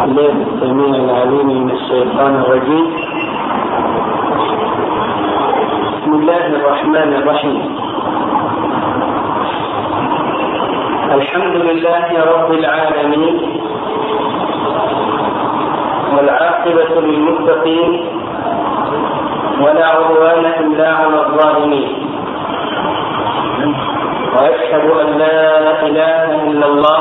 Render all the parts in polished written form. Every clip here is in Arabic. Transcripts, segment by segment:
الله السميع العليم من الشيطان الرجيم. بسم الله الرحمن الرحيم. الحمد لله رب العالمين، والعاقبة للمتقين، ولا عدوان إلا على الظالمين، وأشهد أن لا إله إلا الله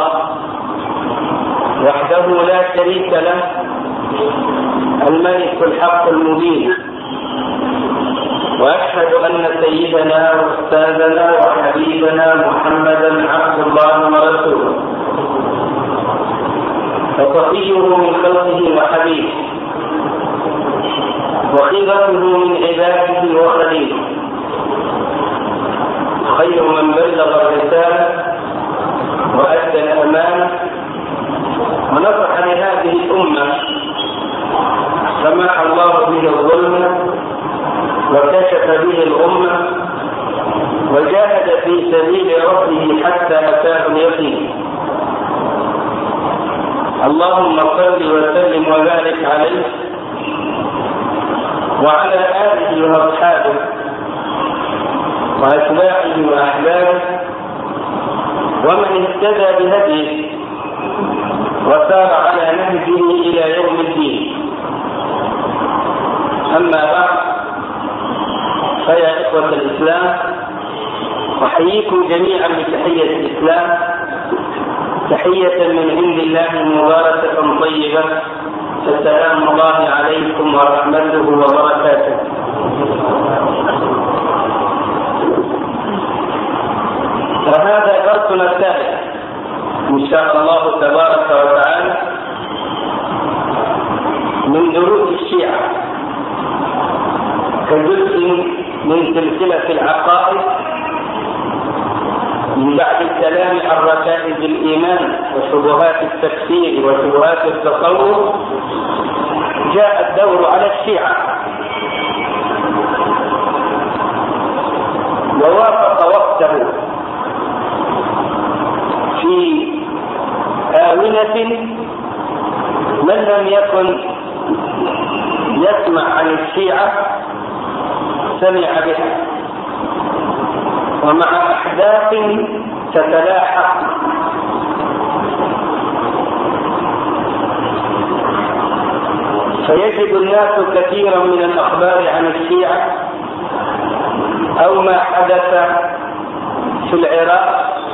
وحده لا شريك له، الملك الحق المبين، وأشهد أن سيدنا وأستاذنا وحبيبنا محمدا عبد الله ورسوله، وصفيه من خلقه وحبيبه، وخيرته من عباده وخليله، خير من بلغ الرسالة وأدى الأمانة ونصح لهذه الأمة، سمح الله به الظلم وكشف به الأمة، وجاهد في سبيل ربه حتى أتاه اليقين. اللهم صل وسلم وبارك عليه وعلى آله وأصحابه وأتباعه وأحبابه ومن اهتدى بهديه وسار على نهجه إلى يوم الدين. أما بعد، فيا إخوة الإسلام، أحييكم جميعا بتحية الإسلام، تحية من عند الله مباركة طيبة، فسلام الله عليكم ورحمته وبركاته. وهذا درسنا الثالث إن شاء الله تبارك وتعالى من دروس الشيعة، كجزء من سلسلة العقائد من بعد الكلام عن ركائز الإيمان وشبهات التفسير وشبهات التصوف. جاء الدور على الشيعة، ووافق وقته في آونة من لم يكن يسمع عن الشيعة سمع بها، ومع أحداث تتلاحق فيجد الناس كثيرا من الأخبار عن الشيعة أو ما حدث في العراق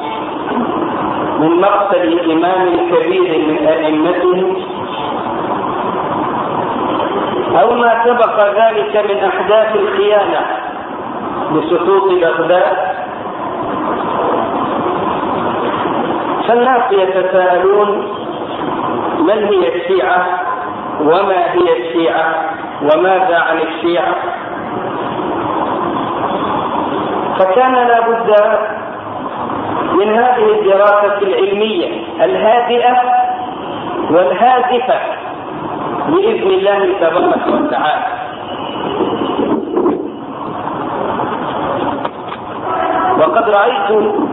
من مقتل إمام كبير من أئمتهم، أو ما سبق ذلك من أحداث الخيانة بسقوط بغداد. فالناس يتساءلون: من هي الشيعة؟ وما هي الشيعة؟ وماذا عن الشيعة؟ فكان لا بد من هذه الدراسة العلمية الهادئة والهادفة بإذن الله تبارك وتعالى. وقد رأيت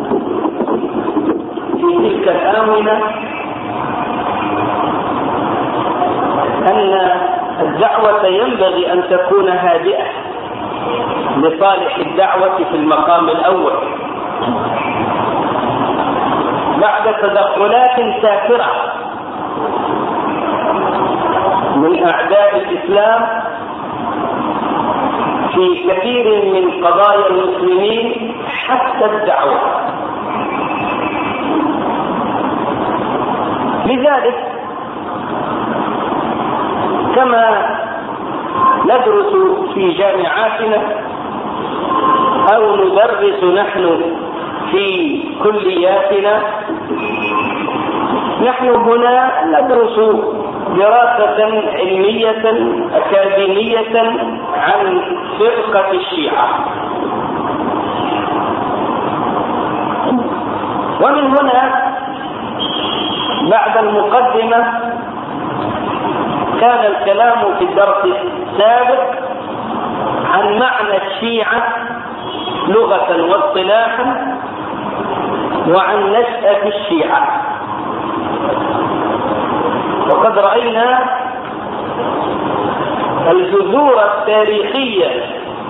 في تلك الآونة أن الدعوة ينبغي أن تكون هادئة لصالح الدعوة في المقام الأول، بعد تدخلات سافرة من أعداء الإسلام في كثير من قضايا المسلمين حتى الدعوة. لذلك كما ندرس في جامعاتنا أو ندرس نحن في كلياتنا، نحن هنا ندرس دراسة علمية أكاديمية عن فرقة الشيعة. ومن هنا بعد المقدمة كان الكلام في الدرس السابق عن معنى الشيعة لغة واصطلاحا وعن نشأة الشيعة. وقد وقد رأينا الجذور التاريخية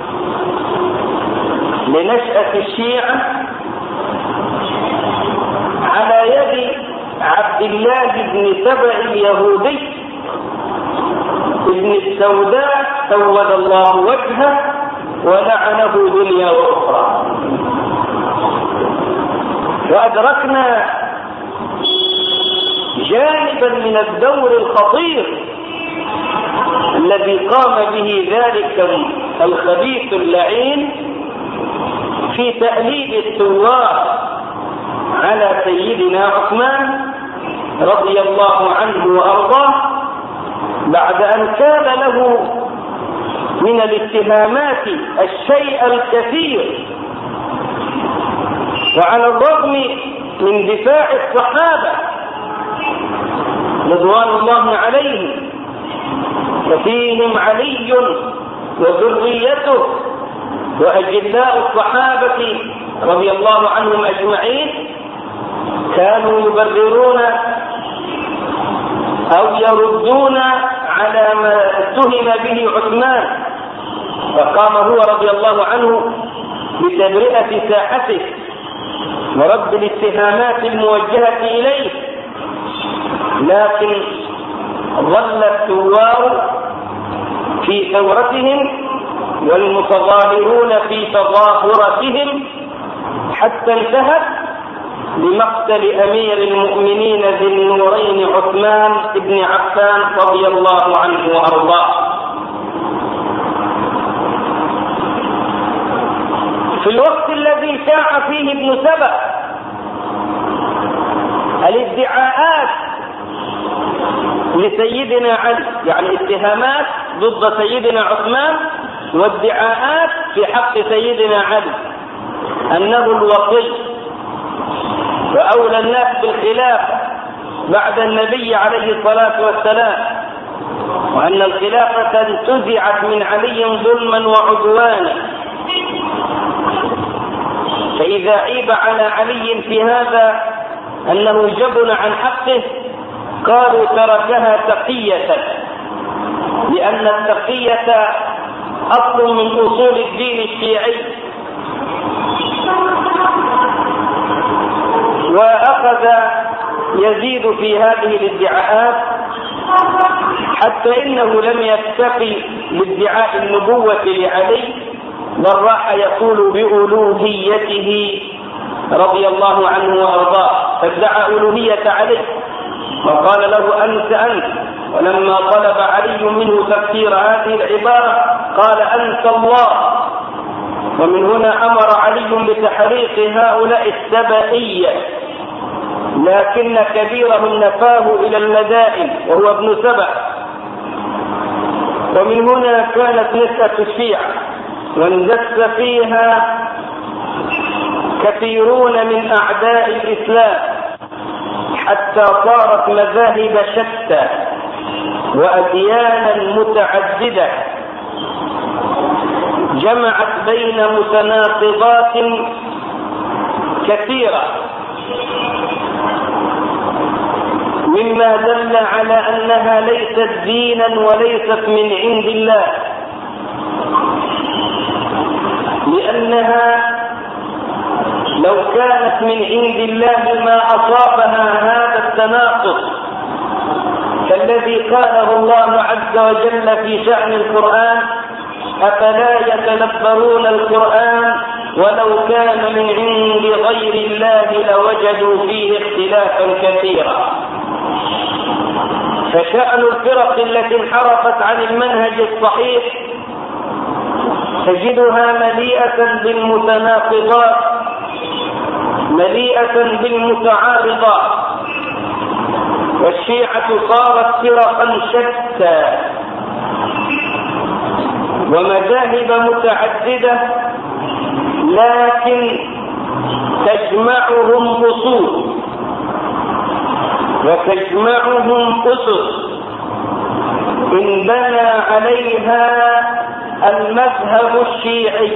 لنشأة الشيعة على يد عبد الله بن سبأ اليهودي ابن السوداء سود الله وجهه ولعنه دنيا وأخرى. وأدركنا جانبا من الدور الخطير الذي قام به ذلك الخبيث اللعين في تأليب الثوار على سيدنا عثمان رضي الله عنه وأرضاه، بعد أن كان له من الاتهامات الشيء الكثير، وعلى الرغم من دفاع الصحابة رضوان الله عليهم وفيهم علي وذريته وأجلاء الصحابة رضي الله عنهم أجمعين، كانوا يبررون أو يردون على ما اتهم به عثمان، فقام هو رضي الله عنه بتبرئة ساحته ورد الاتهامات الموجهة إليه. لكن ظل الثوار في ثورتهم والمتظاهرون في تظاهرتهم حتى انتهت بمقتل أمير المؤمنين ذي النورين عثمان بن عفان رضي الله عنه وأرضاه. في الوقت الذي شاع فيه ابن سبأ الادعاءات لسيدنا علي، يعني اتهامات ضد سيدنا عثمان وادعاءات في حق سيدنا علي أنه الوصي وأولى الناس بالخلافة بعد النبي عليه الصلاة والسلام، وأن الخلافة انتزعت من علي ظلما وعدوانا. فإذا عيب على علي في هذا أنه جبن عن حقه قالوا تركها تقية، لأن التقية أصل من أصول الدين الشيعي. وأخذ يزيد في هذه الادعاءات حتى إنه لم يكتفي بادعاء النبوة لعلي، بل راح يقول بألوهيته رضي الله عنه وأرضاه، فادعى ألوهية علي وقال له أنت. ولما طلب علي منه تفسير هذه العبارة قال أنت الله. ومن هنا أمر علي بتحريق هؤلاء السبائية، لكن كبيرهم نفاه إلى المدائن وهو ابن سبأ. ومن هنا كانت نسأة الشيعة واندس فيها كثيرون من أعداء الإسلام حتى صارت مذاهب شتى وأديانا متعددة جمعت بين متناقضات كثيرة، مما دل على أنها ليست دينا وليست من عند الله، لأنها لو كانت من عند الله ما أصابها هذا التناقض كالذي قاله الله عز وجل في شأن القرآن: أفلا يتدبرون القرآن ولو كان من عند غير الله لوجدوا فيه اختلافا كثيرا. فشأن الفرق التي انحرفت عن المنهج الصحيح تجدها مليئة بالمتناقضات مليئة بالمتعارضات، والشيعة صارت فرقا شتى ومذاهب متعددة، لكن تجمعهم أصول وتجمعهم أسس إن بنى عليها المذهب الشيعي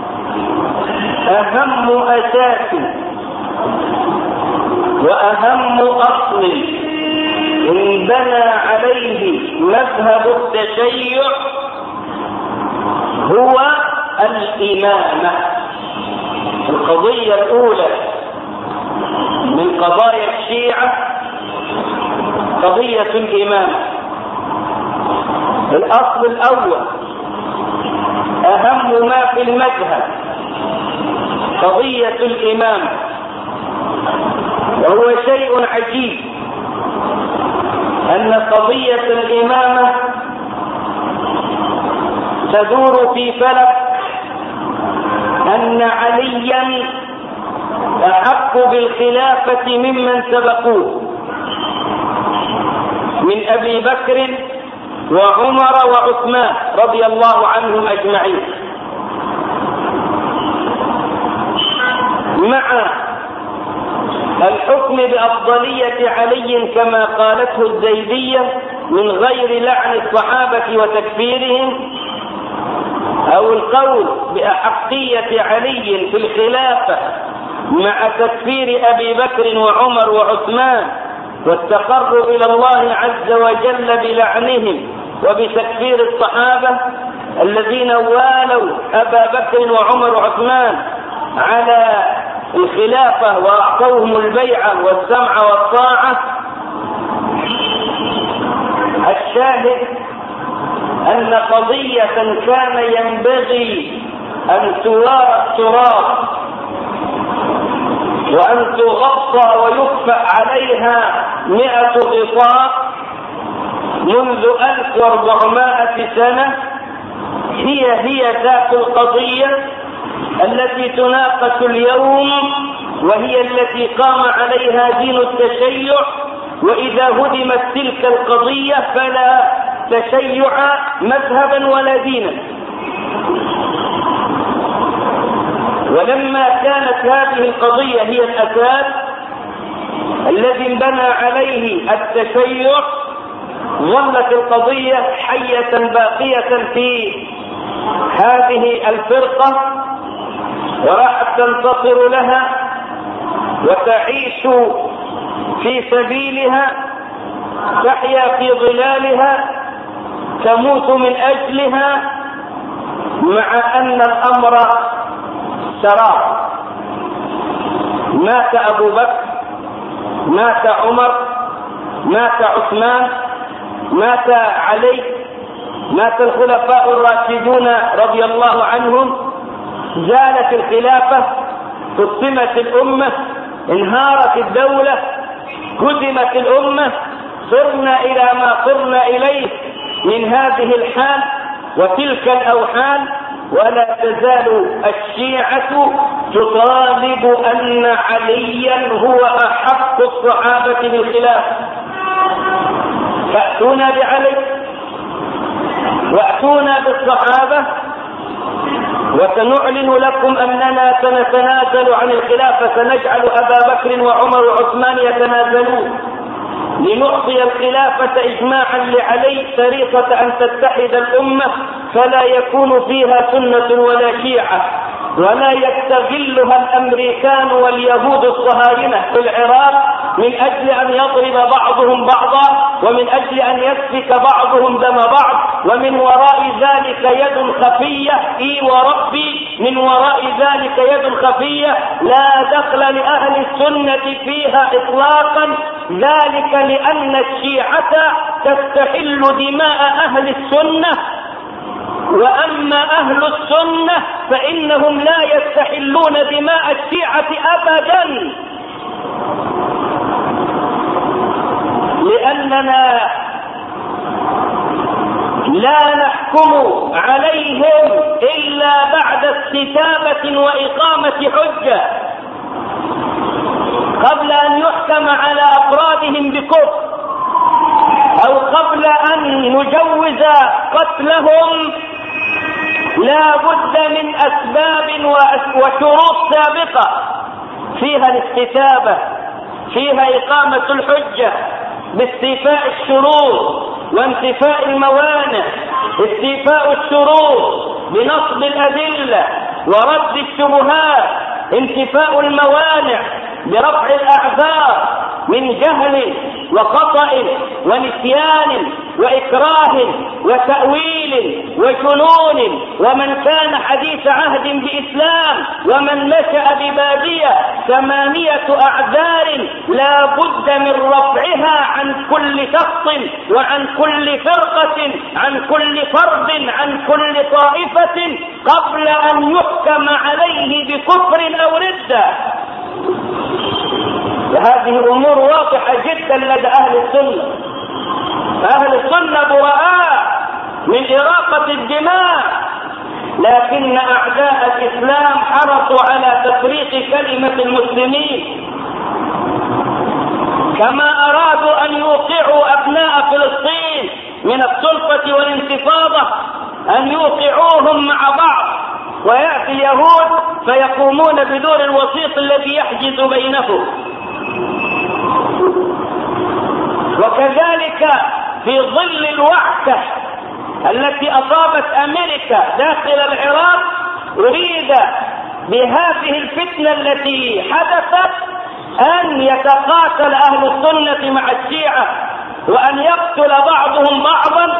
أهم أساس وأهم أصل إن بنى عليها عليه مذهب التشيع هو الإمامة. القضية الأولى من قضايا الشيعة قضية الإمامة. الأصل الأول أهم ما في المذهب قضية الإمامة، وهو شيء عجيب أن قضية الإمامة تدور في فلك أن عليا أحق بالخلافة ممن سبقوه من أبي بكر وعمر وعثمان رضي الله عنهم أجمعين، مع الحكم بأفضلية علي كما قالته الزيدية من غير لعن الصحابة وتكفيرهم، أو القول بأحقية علي في الخلافة مع تكفير أبي بكر وعمر وعثمان والتقرب إلى الله عز وجل بلعنهم وبتكفير الصحابة الذين والوا أبا بكر وعمر وعثمان على الخلافة وأعطوهم البيعة والسمع والطاعة. الشاهد أن قضية كان ينبغي أن توارى التراب وأن تغطى ويكفأ عليها 100 غطاء منذ 1400 سنة، هي ذات القضية التي تناقش اليوم، وهي التي قام عليها دين التشيع. وإذا هدمت تلك القضية فلا تشيع مذهبا ولا دينا. ولما كانت هذه القضية هي الأساس الذي انبنى عليه التشيع، ظلت القضية حية باقية في هذه الفرقة، وراحت تنتصر لها وتعيش في سبيلها، تحيا في ظلالها، تموت من أجلها، مع أن الأمر سراب. مات أبو بكر، مات عمر، مات عثمان، مات علي، مات الخلفاء الراشدون رضي الله عنهم، زالت الخلافة، قسمت الأمة، انهارت الدولة، هدمت الأمة، صرنا إلى ما صرنا إليه من هذه الحال وتلك الأوحال. ولا تزال الشيعة تطالب أن عليا هو أحق الصحابة بالخلافة. فأتونا بعلي وأتونا بالصحابة وسنعلن لكم أننا سنتنازل عن الخلافة، سنجعل أبا بكر وعمر وعثمان يتنازلون لنعطي الخلافة إجماعا لعلي، طريقة أن تتحد الأمة فلا يكون فيها سنة ولا شيعة، ولا يستغلها الأمريكان واليهود الصهاينة في العراق من أجل أن يضرب بعضهم بعضا، ومن أجل أن يسفك بعضهم دم بعض، ومن وراء ذلك يد خفية. إي وربي من وراء ذلك يد خفية لا دخل لأهل السنة فيها إطلاقا، ذلك لأن الشيعة تستحل دماء أهل السنة، وأما أهل السنة فإنهم لا يستحلون دماء الشيعة أبدا، لأننا لا نحكم عليهم إلا بعد استتابة وإقامة حجة، قبل أن يحكم على أفرادهم بكفر أو قبل أن نجوز قتلهم لا بد من أسباب وشروط سابقة، فيها الاستتابة، فيها إقامة الحجة باستيفاء الشروط وانتفاء الموانع، استيفاء الشروط بنصب الأدلة ورد الشبهات، انتفاء الموانع برفع الأعذار من جهل وخطأ ونسيان وإكراه وتأويل وجنون، ومن كان حديث عهد بإسلام، ومن نشأ ببادية، 8 أعذار لا بد من رفعها عن كل شخص وعن كل فرقة، عن كل فرد، عن كل طائفة، قبل أن يحكم عليه بكفر أو ردة. هذه أمور واضحة جدا لدى أهل السنة. أهل السنة براء من إراقة الدماء، لكن أعداء الإسلام حرصوا على تفريق كلمة المسلمين، كما أرادوا أن يوقعوا أبناء فلسطين من السلطة والانتفاضة، أن يوقعوهم مع بعض، ويأتي اليهود فيقومون بدور الوسيط الذي يحجز بينهم. وكذلك في ظل الوعكة التي أصابت أمريكا داخل العراق، أريد بهذه الفتنة التي حدثت أن يتقاتل أهل السنة مع الشيعة، وأن يقتل بعضهم بعضا،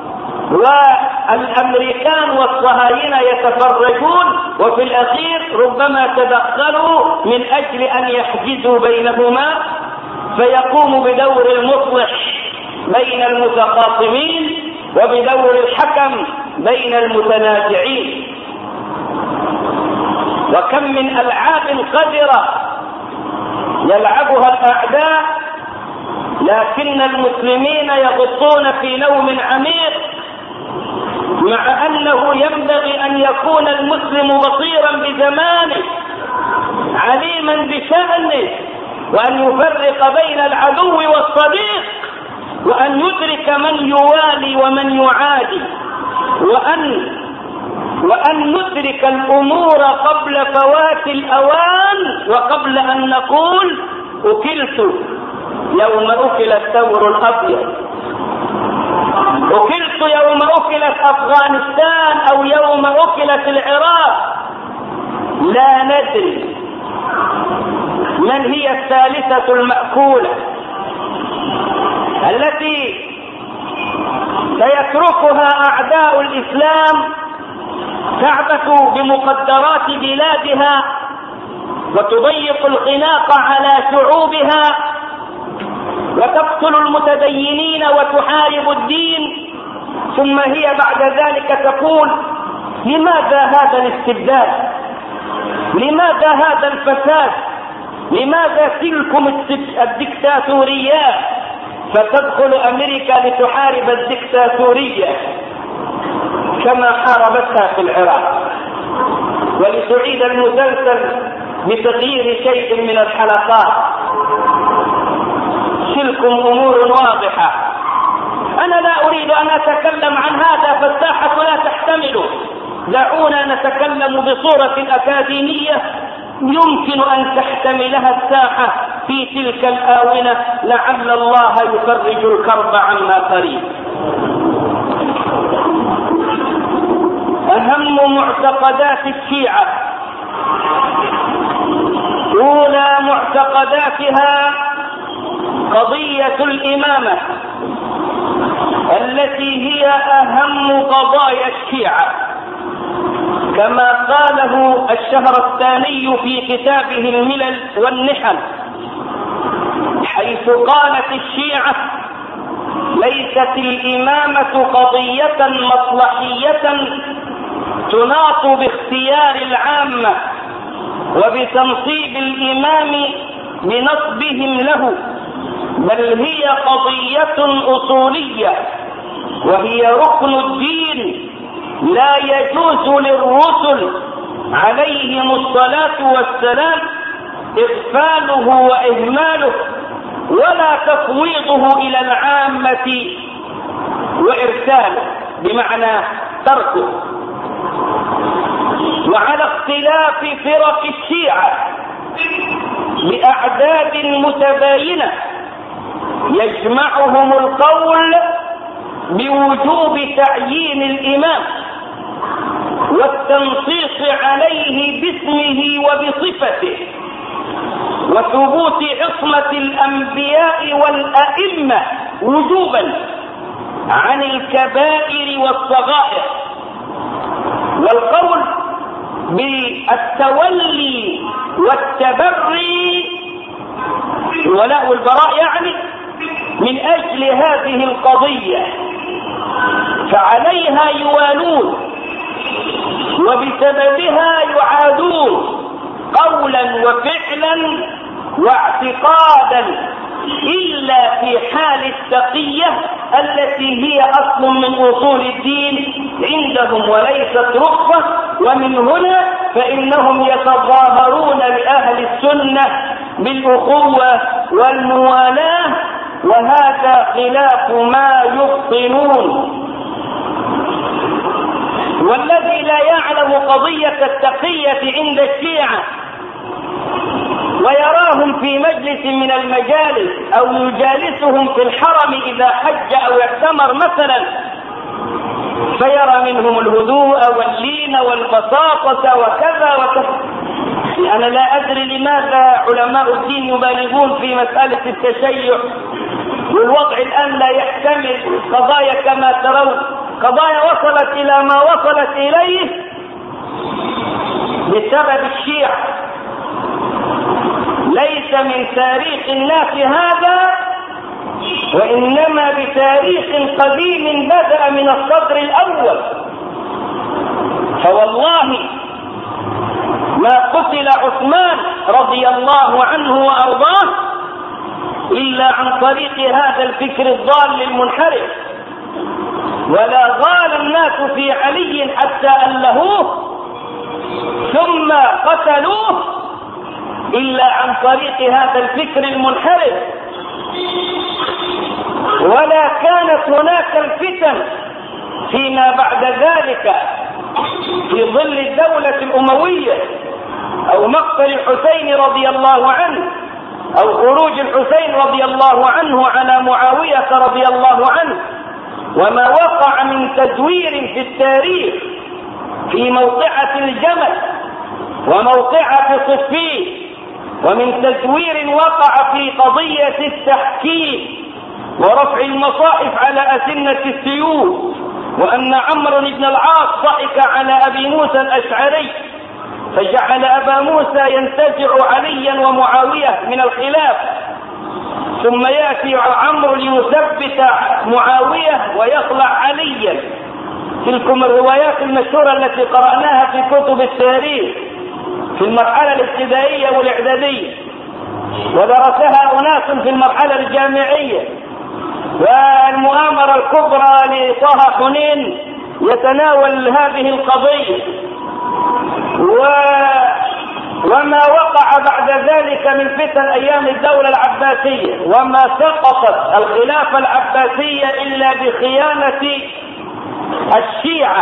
والأمريكان والصهاينة يتفرجون، وفي الأخير ربما تدخلوا من أجل أن يحجزوا بينهما، فيقوم بدور المصلح بين المتخاصمين وبدور الحكم بين المتنازعين. وكم من ألعاب قذرة يلعبها الأعداء، لكن المسلمين يغطون في نوم عميق، مع أنه ينبغي أن يكون المسلم بصيرا بزمانه، عليما بشأنه، وأن يفرق بين العدو والصديق، وأن يدرك من يوالي ومن يعادي، وأن ندرك الأمور قبل فوات الأوان، وقبل أن نقول أكلت يوم أكل الثور الأبيض، أكلت يوم أكلت أفغانستان، أو يوم أكلت العراق. لا ندري من هي الثالثة المأكولة التي سيتركها أعداء الإسلام تعبث بمقدرات بلادها وتضيق الخناق على شعوبها وتقتل المتدينين وتحارب الدين، ثم هي بعد ذلك تقول: لماذا هذا الاستبداد؟ لماذا هذا الفساد؟ لماذا تلكم الدكتاتوريات؟ فتدخل أمريكا لتحارب الدكتاتورية كما حاربتها في العراق، ولتعيد المسلسل بتغيير شيء من الحلقات. تلكم أمور واضحة. أنا لا أريد أن أتكلم عن هذا، فالساحة لا تحتمله. دعونا نتكلم بصورة أكاديمية يمكن أن تحتملها الساحة في تلك الآونة، لعل الله يفرج الكرب عما قريب. أهم معتقدات الشيعة، أولى معتقداتها قضية الإمامة التي هي أهم قضايا الشيعة، كما قاله الشهرستاني في كتابه الملل والنحل، حيث قالت الشيعة: ليست الإمامة قضية مصلحية تناط باختيار العامة وبتنصيب الإمام بنصبهم له، بل هي قضية أصولية، وهي ركن الدين، لا يجوز للرسل عليهم الصلاة والسلام إغفاله وإهماله، ولا تفويضه إلى العامة وإرساله، بمعنى تركه. وعلى اختلاف فرق الشيعة بأعداد متباينة يجمعهم القول بوجوب تعيين الإمام والتنصيص عليه باسمه وبصفته، وثبوت عصمة الأنبياء والأئمة وجوبا عن الكبائر والصغائر، والقول بالتولي والتبري الولاء والبراء يعني من أجل هذه القضية، فعليها يوالون وبسببها يعادون قولا وفعلا واعتقادا، إلا في حال التقية التي هي أصل من أصول الدين عندهم وليست رخصة. ومن هنا فإنهم يتظاهرون لأهل السنة بالأخوة والموالاة، وهذا خلاف ما يبطنون. والذي لا يعلم قضية التقية عند الشيعة ويراهم في مجلس من المجالس أو يجالسهم في الحرم إذا حج أو اعتمر مثلا، فيرى منهم الهدوء واللين والبساطة وكذا وكذا. أنا لا أدري لماذا علماء الدين يبالغون في مسألة التشيع، والوضع الآن لا يحتمل قضايا كما ترون، قضايا وصلت إلى ما وصلت إليه بسبب الشيعة، ليس من تاريخ الناس هذا، وإنما بتاريخ قديم بدأ من الصدر الأول. فوالله ما قتل عثمان رضي الله عنه وأرضاه إلا عن طريق هذا الفكر الضال المنحرف، ولا غال الناس في علي حتى ألهوه ثم قتلوه إلا عن طريق هذا الفكر المنحرف. ولا كانت هناك الفتن فيما بعد ذلك في ظل الدولة الأموية أو مقتل الحسين رضي الله عنه أو خروج الحسين رضي الله عنه على معاوية رضي الله عنه، وما وقع من تزوير في التاريخ في موقعة الجمل وموقعة صفين، ومن تزوير وقع في قضية التحكيم ورفع المصاحف على أسنة السيوف، وأن عمرو بن العاص ضحك على أبي موسى الأشعري فجعل أبا موسى ينتزع عليا ومعاوية من الخلاف، ثم يأتي عمرو ليثبت معاوية ويخلع عليا. تلكم الروايات المشهورة التي قرأناها في كتب التاريخ في المرحلة الابتدائية والإعدادية، ودرسها أناس في المرحلة الجامعية. والمؤامرة الكبرى لطه حنين يتناول هذه القضية، وما وقع بعد ذلك من فتن أيام الدولة العباسية، وما سقطت الخلافة العباسية إلا بخيانة الشيعة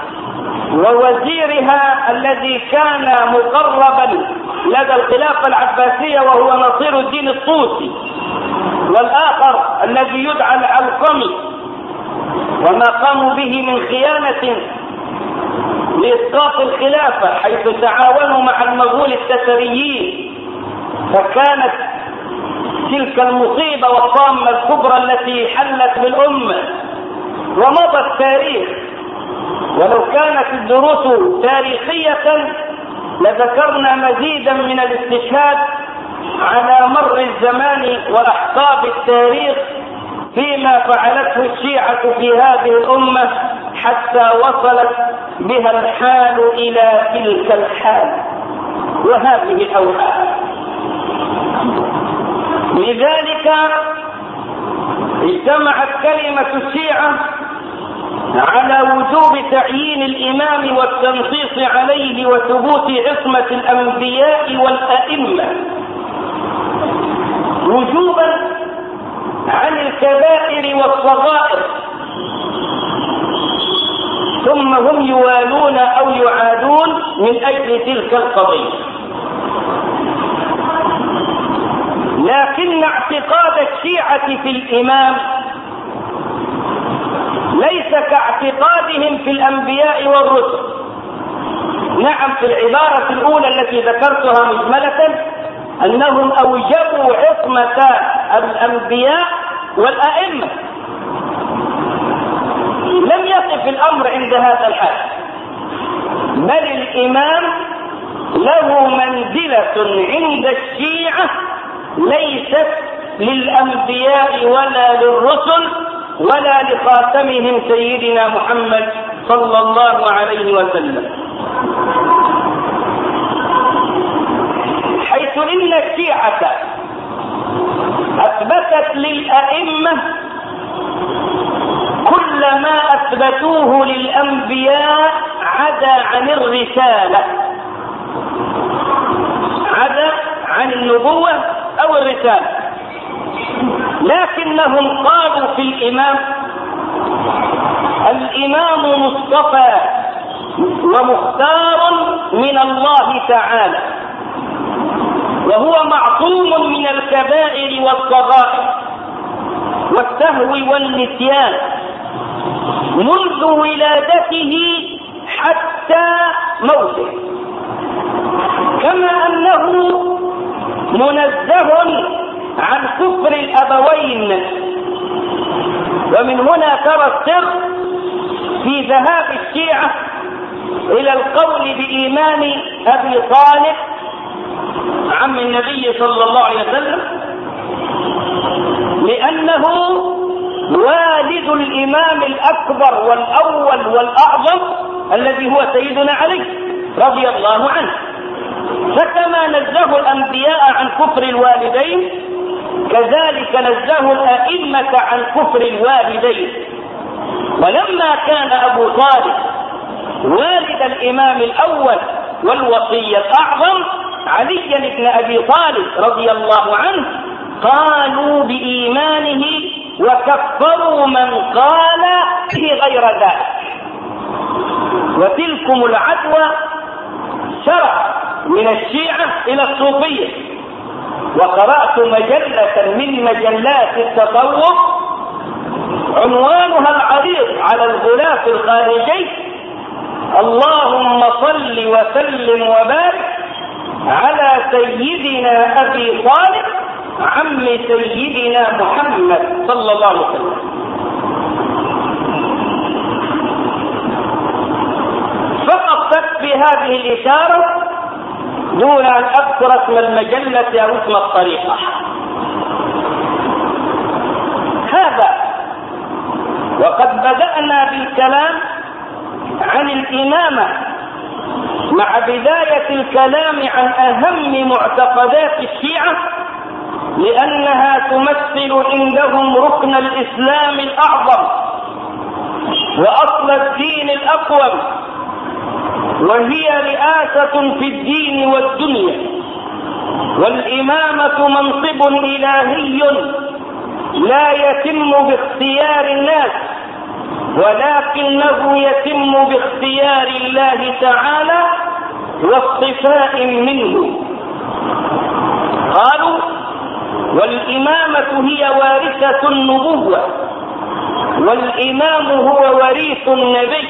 ووزيرها الذي كان مقربا لدى الخلافة العباسية وهو نصير الدين الطوسي، والآخر الذي يدعى العلقمي، وما قاموا به من خيانة لإسقاط الخلافة حيث تعاونوا مع المغول التتريين. فكانت تلك المصيبة والطامة الكبرى التي حلت بالأمة، ومضى التاريخ. ولو كانت الدروس تاريخية لذكرنا مزيدا من الاستشهاد على مر الزمان وأحقاب التاريخ فيما فعلته الشيعة في هذه الأمة حتى وصلت بها الحال إلى تلك الحال وهذه الأوهام. لذلك اجتمعت كلمة الشيعة على وجوب تعيين الإمام والتنصيص عليه وثبوت عصمة الأنبياء والأئمة وجوبا عن الكبائر والصغائر، ثم هم يوالون أو يعادون من أجل تلك القضية. لكن اعتقاد الشيعة في الإمام ليس كاعتقادهم في الأنبياء والرسل. نعم، في العبارة الأولى التي ذكرتها مجملة أنهم أوجبوا عصمة الأنبياء والأئمة. لم يقف الأمر عند هذا الحد، بل الإمام له منزلة عند الشيعة ليست للأنبياء ولا للرسل ولا لخاتمهم سيدنا محمد صلى الله عليه وسلم، حيث إن الشيعة أثبتت للأئمة كل ما أثبتوه للأنبياء عدا عن الرسالة، عدا عن النبوة أو الرسالة. لكنهم قالوا في الإمام: الإمام مصطفى ومختار من الله تعالى، وهو معصوم من الكبائر والصغائر والسهو والنسيان منذ ولادته حتى موته، كما أنه منزه عن كفر الأبوين. ومن هنا ترى السر في ذهاب الشيعة إلى القول بإيمان أبي طالب عم النبي صلى الله عليه وسلم، لأنه والد الإمام الأكبر والأول والأعظم الذي هو سيدنا علي رضي الله عنه. فكما نزه الأنبياء عن كفر الوالدين، كذلك نزه الأئمة عن كفر الوالدين. ولما كان أبو طالب والد الإمام الأول والوصي الأعظم علي بن أبي طالب رضي الله عنه، قالوا بإيمانه وكفروا من قال به غير ذلك. وتلكم العدوى شرع من الشيعة إلى الصوفية. وقرأت مجلة من مجلات التصوف عنوانها العريض على الغلاف الخارجي: اللهم صل وسلم وبارك على سيدنا أبي طالب عم سيدنا محمد صلى الله عليه وسلم. فقط تكفي هذه الإشارة دون أن أذكر اسم المجلة أو اسم الطريقة. هذا وقد بدأنا بالكلام عن الإمامة مع بداية الكلام عن أهم معتقدات الشيعة، لأنها تمثل عندهم ركن الإسلام الأعظم وأصل الدين الأقوم، وهي رئاسة في الدين والدنيا. والإمامة منصب إلهي لا يتم باختيار الناس، ولكنه يتم باختيار الله تعالى واصطفاء منه. قالوا: والإمامة هي وارثة النبوة، والإمام هو وريث النبي.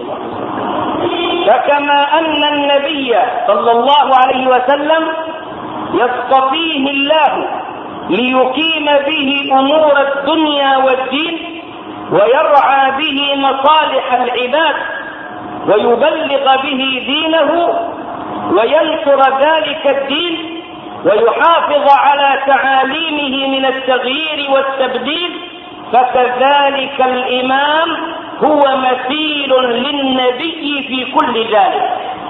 فكما أن النبي صلى الله عليه وسلم يصطفيه الله ليقيم به أمور الدنيا والدين ويرعى به مصالح العباد ويبلغ به دينه وينصر ذلك الدين ويحافظ على تعاليمه من التغيير والتبديل، فكذلك الإمام هو مثيل للنبي في كل ذلك.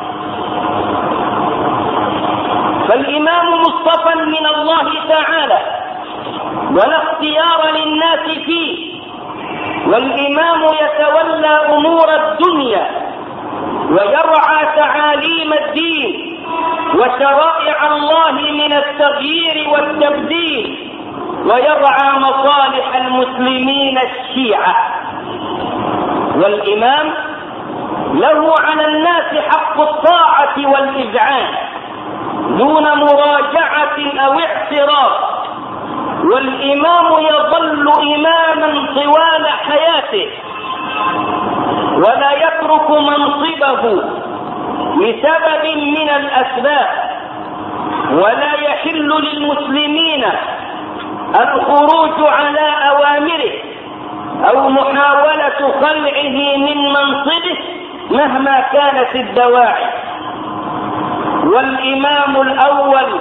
فالإمام مصطفى من الله تعالى ولا اختيار للناس فيه، والإمام يتولى أمور الدنيا ويرعى تعاليم الدين وشرائع الله من التغيير والتبديل ويرعى مصالح المسلمين الشيعة. والإمام له على الناس حق الطاعة والإذعان دون مراجعة أو اعتراض، والإمام يظل إماما طوال حياته ولا يترك منصبه لسبب من الأسباب، ولا يحل للمسلمين الخروج على أوامره أو محاولة خلعه من منصبه مهما كانت الدواعي. والإمام الأول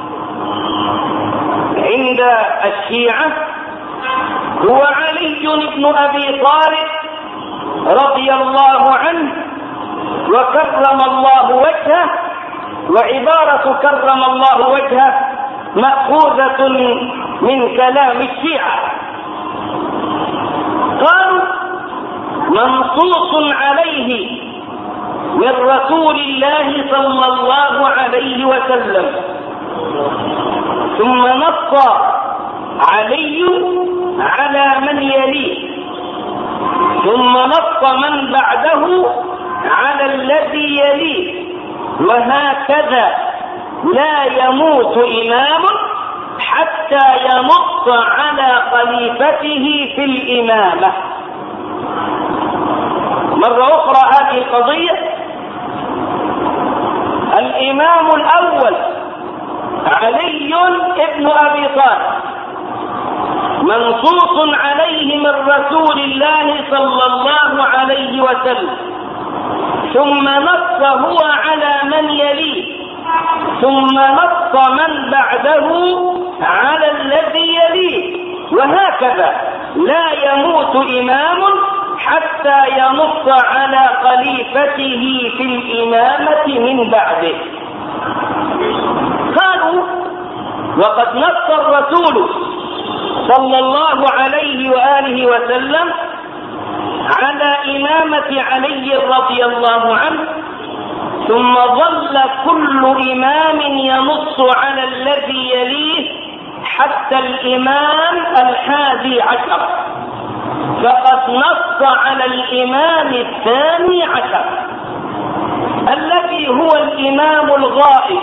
عند الشيعة هو علي بن أبي طالب رضي الله عنه وكرم الله وجهه. وعبارة كرم الله وجهه مأخوذة من كلام الشيعة. قالوا منصوص عليه من رسول الله صلى الله عليه وسلم، ثم نص علي على من يليه، ثم نص من بعده على الذي يليه، وهكذا لا يموت إمام حتى ينص على خليفته في الإمامة. مرة أخرى هذه القضية، الإمام الأول علي بن أبي طالب منصوص عليه من رسول الله صلى الله عليه وسلم، ثم نص هو على من يليه، ثم نص من بعده على الذي يليه، وهكذا لا يموت إمام حتى ينص على خليفته في الإمامة من بعده. قالوا وقد نص الرسول صلى الله عليه وآله وسلم على إمامة علي رضي الله عنه، ثم ظل كل إمام ينص على الذي يليه حتى الإمام 11، فقد نص على الإمام 12 الذي هو الإمام الغائب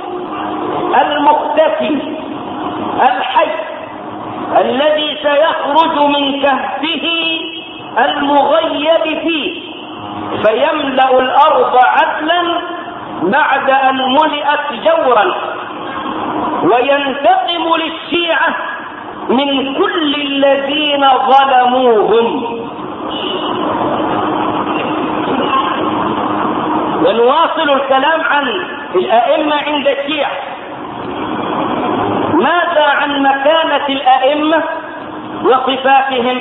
المختفي الحي الذي سيخرج من كهفه المغيب فيه فيملأ الأرض عدلا بعد أن ملئت جورا، وينتقم للشيعة من كل الذين ظلموهم. ونواصل الكلام عن الأئمة عند الشيعة. ماذا عن مكانة الأئمة وصفاتهم؟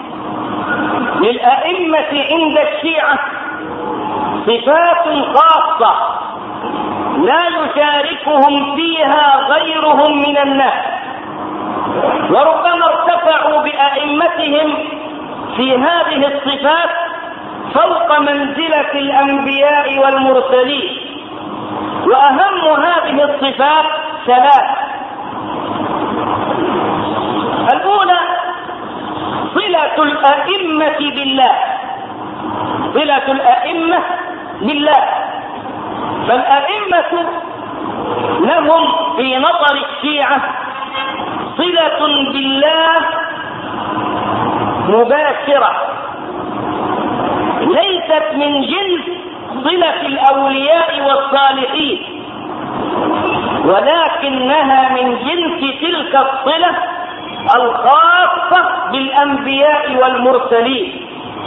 للأئمة عند الشيعة صفات خاصة لا يشاركهم فيها غيرهم من الناس، وربما ارتفعوا بأئمتهم في هذه الصفات فوق منزلة الأنبياء والمرسلين. وأهم هذه الصفات 3. الأولى صلة الأئمة بالله، صلة الأئمة بالله. فالأئمة لهم في نظر الشيعة صلة بالله مباشرة، ليست من جنس صلة الأولياء والصالحين، ولكنها من جنس تلك الصلة الخاصة بالأنبياء والمرسلين.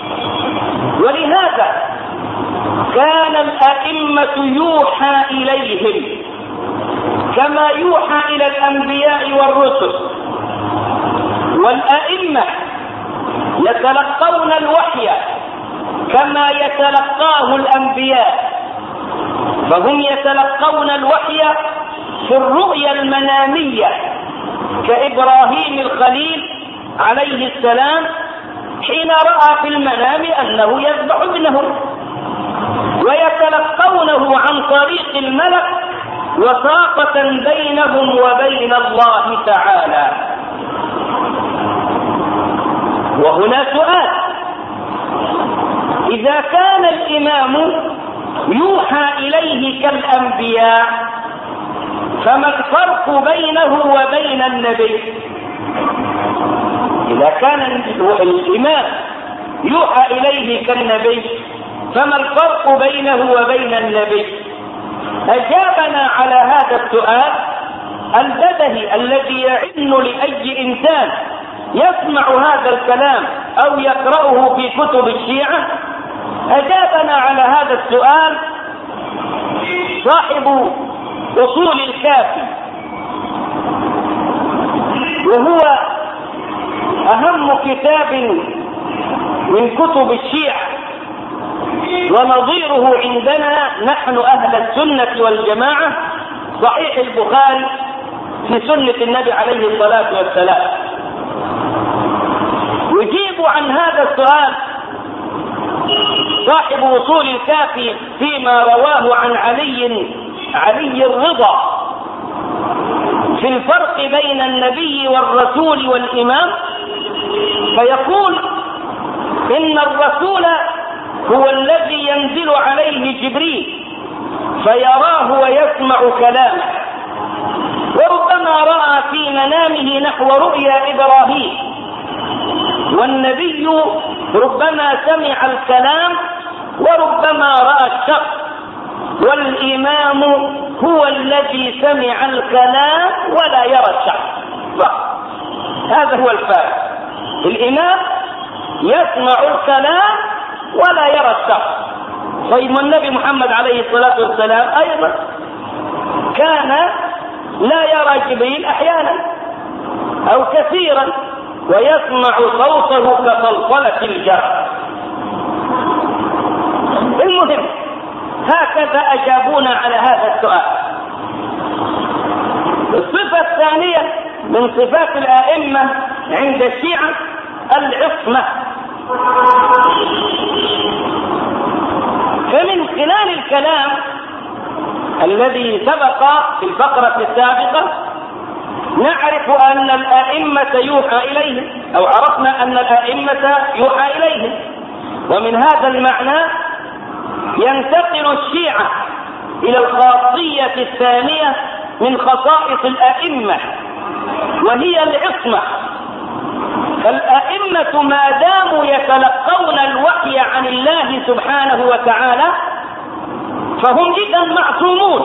ولهذا كان الأئمة يوحى إليهم كما يوحى إلى الأنبياء والرسل، والأئمة يتلقون الوحي كما يتلقاه الأنبياء، فهم يتلقون الوحي في الرؤيا المنامية كإبراهيم الخليل عليه السلام حين رأى في المنام أنه يذبح ابنه، ويتلقونه عن طريق الملك وساطة بينهم وبين الله تعالى. وهنا سؤال: إذا كان الإمام يوحى إليه كالأنبياء فما الفرق بينه وبين النبي؟ إذا كان الإمام يوحى إليه كالنبي فما الفرق بينه وبين النبي؟ أجابنا على هذا السؤال البدهي الذي يعن لأي إنسان يسمع هذا الكلام أو يقرأه في كتب الشيعة؟ أجابنا على هذا السؤال صاحب أصول الكافي، وهو أهم كتاب من كتب الشيعة ونظيره عندنا نحن أهل السنة والجماعة، صحيح البخاري في سنة النبي عليه الصلاة والسلام. يجيب عن هذا السؤال صاحب أصول الكافي فيما رواه عن علي الرضا في الفرق بين النبي والرسول والإمام، فيقول إن الرسول هو الذي ينزل عليه جبريل فيراه ويسمع كلامه، وربما رأى في منامه نحو رؤيا إبراهيم، والنبي ربما سمع الكلام وربما رأى الشخص، والإمام هو الذي سمع الكلام ولا يرى الشخص. هذا هو الفارق، الإمام يسمع الكلام ولا يرى الشخص. طيب النبي محمد عليه الصلاة والسلام أيضا كان لا يرى جبريل أحيانا أو كثيرا، ويسمع صوته كصلصلة الجرس. المهم هكذا أجابونا على هذا السؤال. الصفة الثانية من صفات الآئمة عند الشيعة العصمة. فمن خلال الكلام الذي سبق في الفقرة السابقة نعرف أن الآئمة يوحى إليهم، أو عرفنا أن الآئمة يوحى إليهم، ومن هذا المعنى ينتقل الشيعة إلى الخاصية الثانية من خصائص الآئمة، وهي العصمة. فالآئمة ما داموا يتلقون الوحي عن الله سبحانه وتعالى فهم إذا معصومون.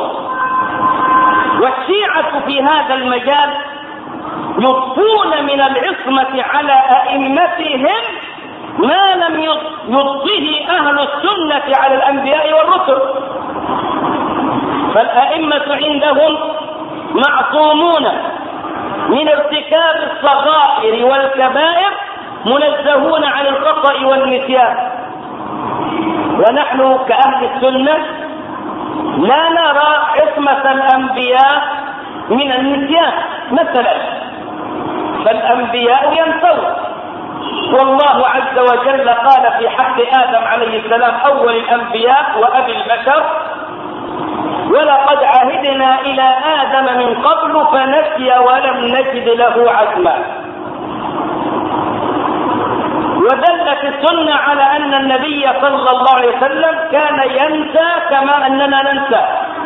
والشيعة في هذا المجال يضفون من العصمة على أئمتهم ما لم يضفه أهل السنة على الأنبياء والرسل. فالأئمة عندهم معصومون من ارتكاب الصغائر والكبائر، منزهون عن الخطأ والنسيان. ونحن كأهل السنة لا نرى عصمة الأنبياء من النسيان مثلا، فالأنبياء ينسون، والله عز وجل قال في حق آدم عليه السلام أول الأنبياء وأبي البشر: ولقد عهدنا إلى آدم من قبل فنسي ولم نجد له عزما. ودلت السنة على أن النبي صلى الله عليه وسلم كان ينسى كما أننا ننسى،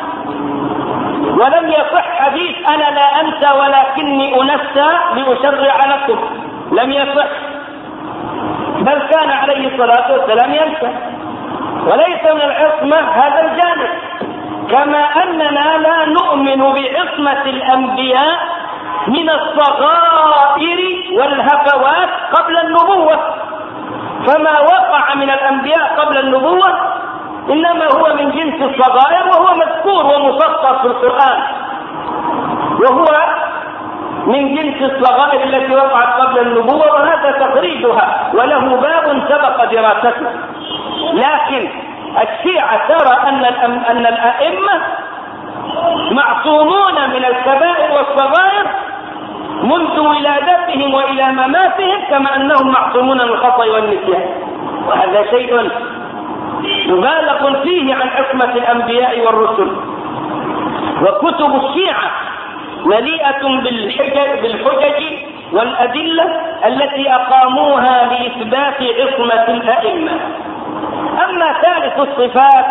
ولم يصح حديث أنا لا أنسى ولكني أنسى لأشرع لكم، لم يصح، بل كان عليه الصلاة والسلام ينسى. وليس من العصمة هذا الجانب، كما أننا لا نؤمن بعصمة الأنبياء من الصغائر والهفوات قبل النبوة. فما وقع من الأنبياء قبل النبوة إنما هو من جنس الصغائر، وهو مذكور ومسطر في القرآن، وهو من جنس الصغائر التي وقعت قبل النبوة، وهذا تخريجها وله باب سبق دراسته. لكن الشيعة ترى أن الأئمة معصومون من الكبائر والصغائر منذ ولادتهم وإلى مماتهم، كما أنهم معصومون من الخطأ والنسيان، وهذا شيء مبالغ فيه عن عصمة الأنبياء والرسل. وكتب الشيعة مليئة بالحجج والأدلة التي أقاموها لإثبات عصمة الأئمة. أما ثالث الصفات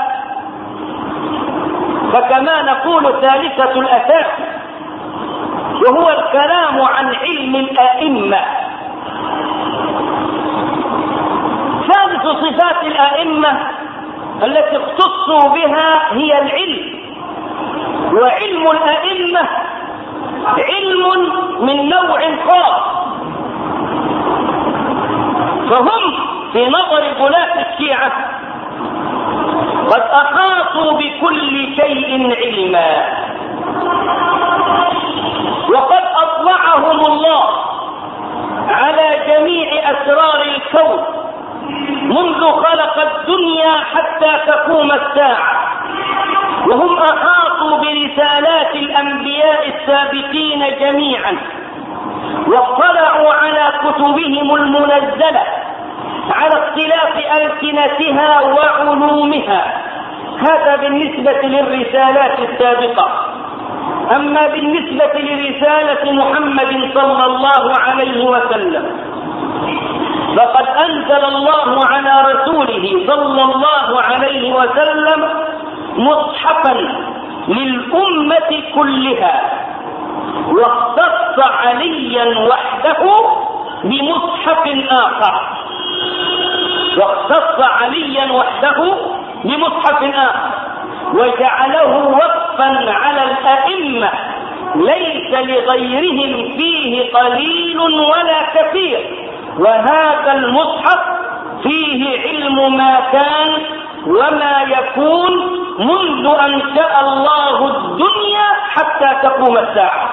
فكما نقول ثالثة الأساس، وهو الكلام عن علم الأئمة. ثالث صفات الأئمة التي اختصوا بها هي العلم. وعلم الأئمة علم من نوع خاص، فهم في نظر غلاة الشيعة قد أحاطوا بكل شيء علما، وقد أطلعهم الله على جميع أسرار الكون منذ خلق الدنيا حتى تقوم الساعة، وهم أحاطوا برسالات الأنبياء السابقين جميعا، واطلعوا على كتبهم المنزلة على اختلاف ألسنتها وعلومها. هذا بالنسبة للرسالات السابقة. أما بالنسبة لرسالة محمد صلى الله عليه وسلم فقد أنزل الله على رسوله صلى الله عليه وسلم مصحفا للأمة كلها، واختص عليا وحده بمصحف آخر، وجعله وقفا على الأئمة ليس لغيرهم فيه قليل ولا كثير. وهذا المصحف فيه علم ما كان وما يكون منذ أن شاء الله الدنيا حتى تقوم الساعة.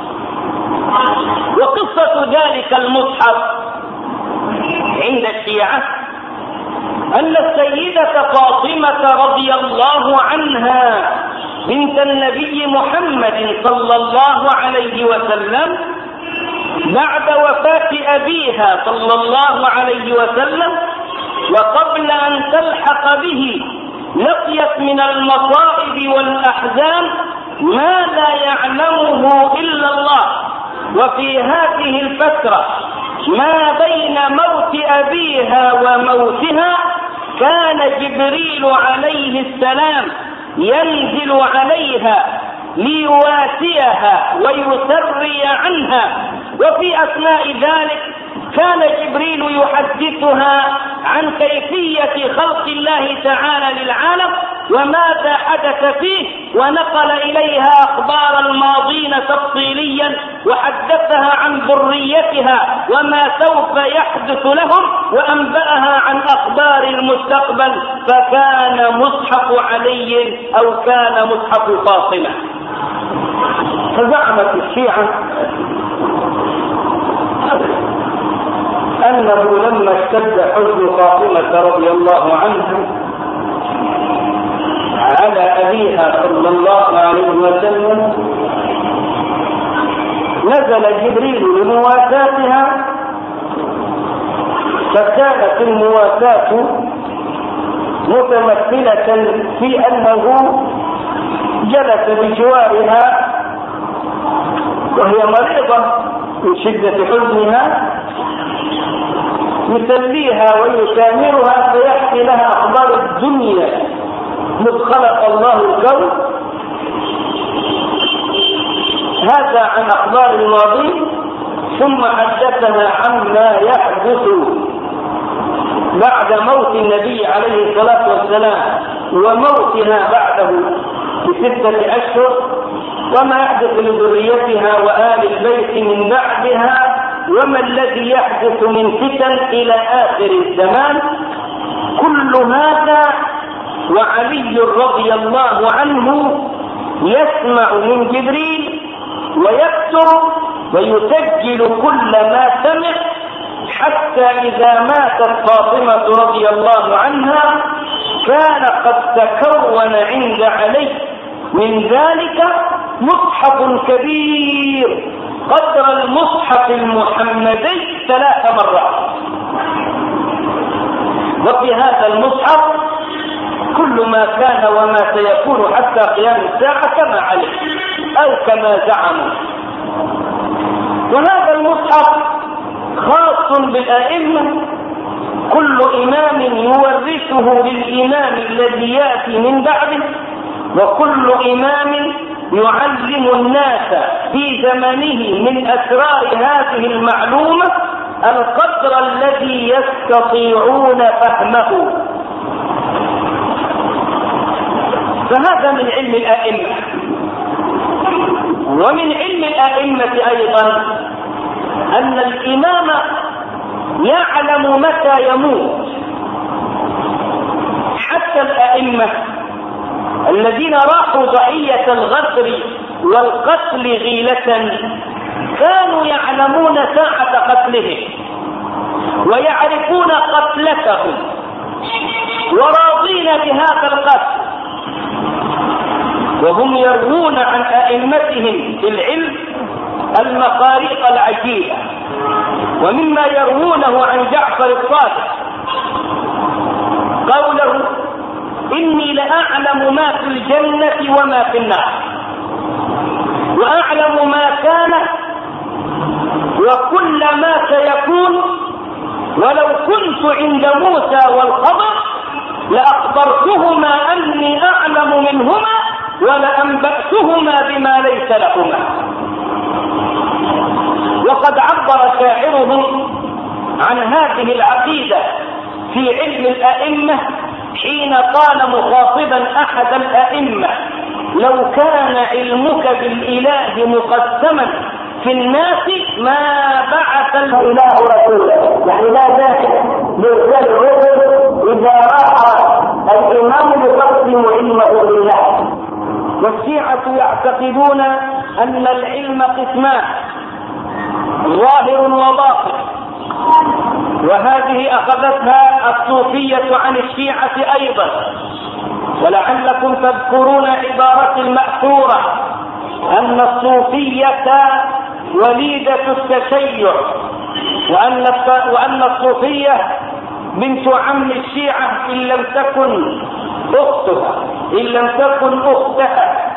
وقصة ذلك المصحف عند الشيعة أن السيدة فاطمة رضي الله عنها بنت النبي محمد صلى الله عليه وسلم بعد وفاة أبيها صلى الله عليه وسلم وقبل أن تلحق به لقيت من المصائب والأحزان ما لا يعلمه إلا الله. وفي هذه الفترة ما بين موت أبيها وموتها كان جبريل عليه السلام ينزل عليها ليواسيها ويسري عنها، وفي أثناء ذلك كان جبريل يحدثها عن كيفية خلق الله تعالى للعالم وماذا حدث فيه، ونقل إليها أخبار الماضين تفصيليا، وحدثها عن ذريتها وما سوف يحدث لهم، وأنبأها عن أخبار المستقبل. فكان مصحف علي أو كان مصحف فاطمة. فزعمت الشيعة أنه لما اشتد حزن فاطمة رضي الله عنها على أبيها صلى الله عليه وسلم نزل جبريل لمواساتها، فكانت المواساة متمثلة في أنه جلس بجوارها وهي مريضة من شدة حزنها يسليها ويسامرها فيحكي لها أخبار الدنيا مذ خلق الله الكون، هذا عن أخبار الماضي، ثم حدثها عما يحدث بعد موت النبي عليه الصلاة والسلام وموتها بعده ب6 أشهر، وما يحدث لذريتها وآل البيت من بعدها، وما الذي يحدث من فتن إلى آخر الزمان. كل هذا وعلي رضي الله عنه يسمع من جبريل ويكتب ويسجل كل ما سمع، حتى إذا ماتت فاطمة رضي الله عنها كان قد تكون عند علي من ذلك مصحف كبير قدر المصحف المحمدي 3 مرات. وفي هذا المصحف كل ما كان وما سيكون حتى قيام الساعة كما عليه أو كما زعموا. وهذا المصحف خاص بالأئمة، كل إمام يورثه للإمام الذي يأتي من بعده، وكل إمام يعلم الناس في زمنه من أسرار هذه المعلومة القدر الذي يستطيعون فهمه. فهذا من علم الأئمة. ومن علم الأئمة أيضا أن الإمام يعلم متى يموت. حتى الأئمة الذين راحوا ضحية الغدر والقتل غيلة كانوا يعلمون ساعة قتلهم ويعرفون قتلتهم وراضين بهذا القتل، وهم يروون عن أئمتهم في العلم المخاريق العجيبة. ومما يروونه عن جعفر الصادق قوله: إني لأعلم ما في الجنة وما في النار، وأعلم ما كان وكل ما سيكون، ولو كنت عند موسى والخضر لأخبرتهما أني أعلم منهما ولأنبأتهما بما ليس لهما. وقد عبر شاعرهم عن هذه العقيدة في علم الأئمة حين قال مخاطبا أحد الأئمة: لو كان علمك بالإله مقسما في الناس ما بعث الإله رسولا. يعني لا داعي لإرسال الرسل إذا رأى الإمام يقسم علمه بالله. والشيعة يعتقدون أن العلم قسمان: ظاهر وباطن، وهذه أخذتها الصوفية عن الشيعة أيضا. ولعلكم تذكرون عبارة المأثورة أن الصوفية وليدة التشيع، وأن الصوفية بنت عم الشيعة إن لم تكن أختها.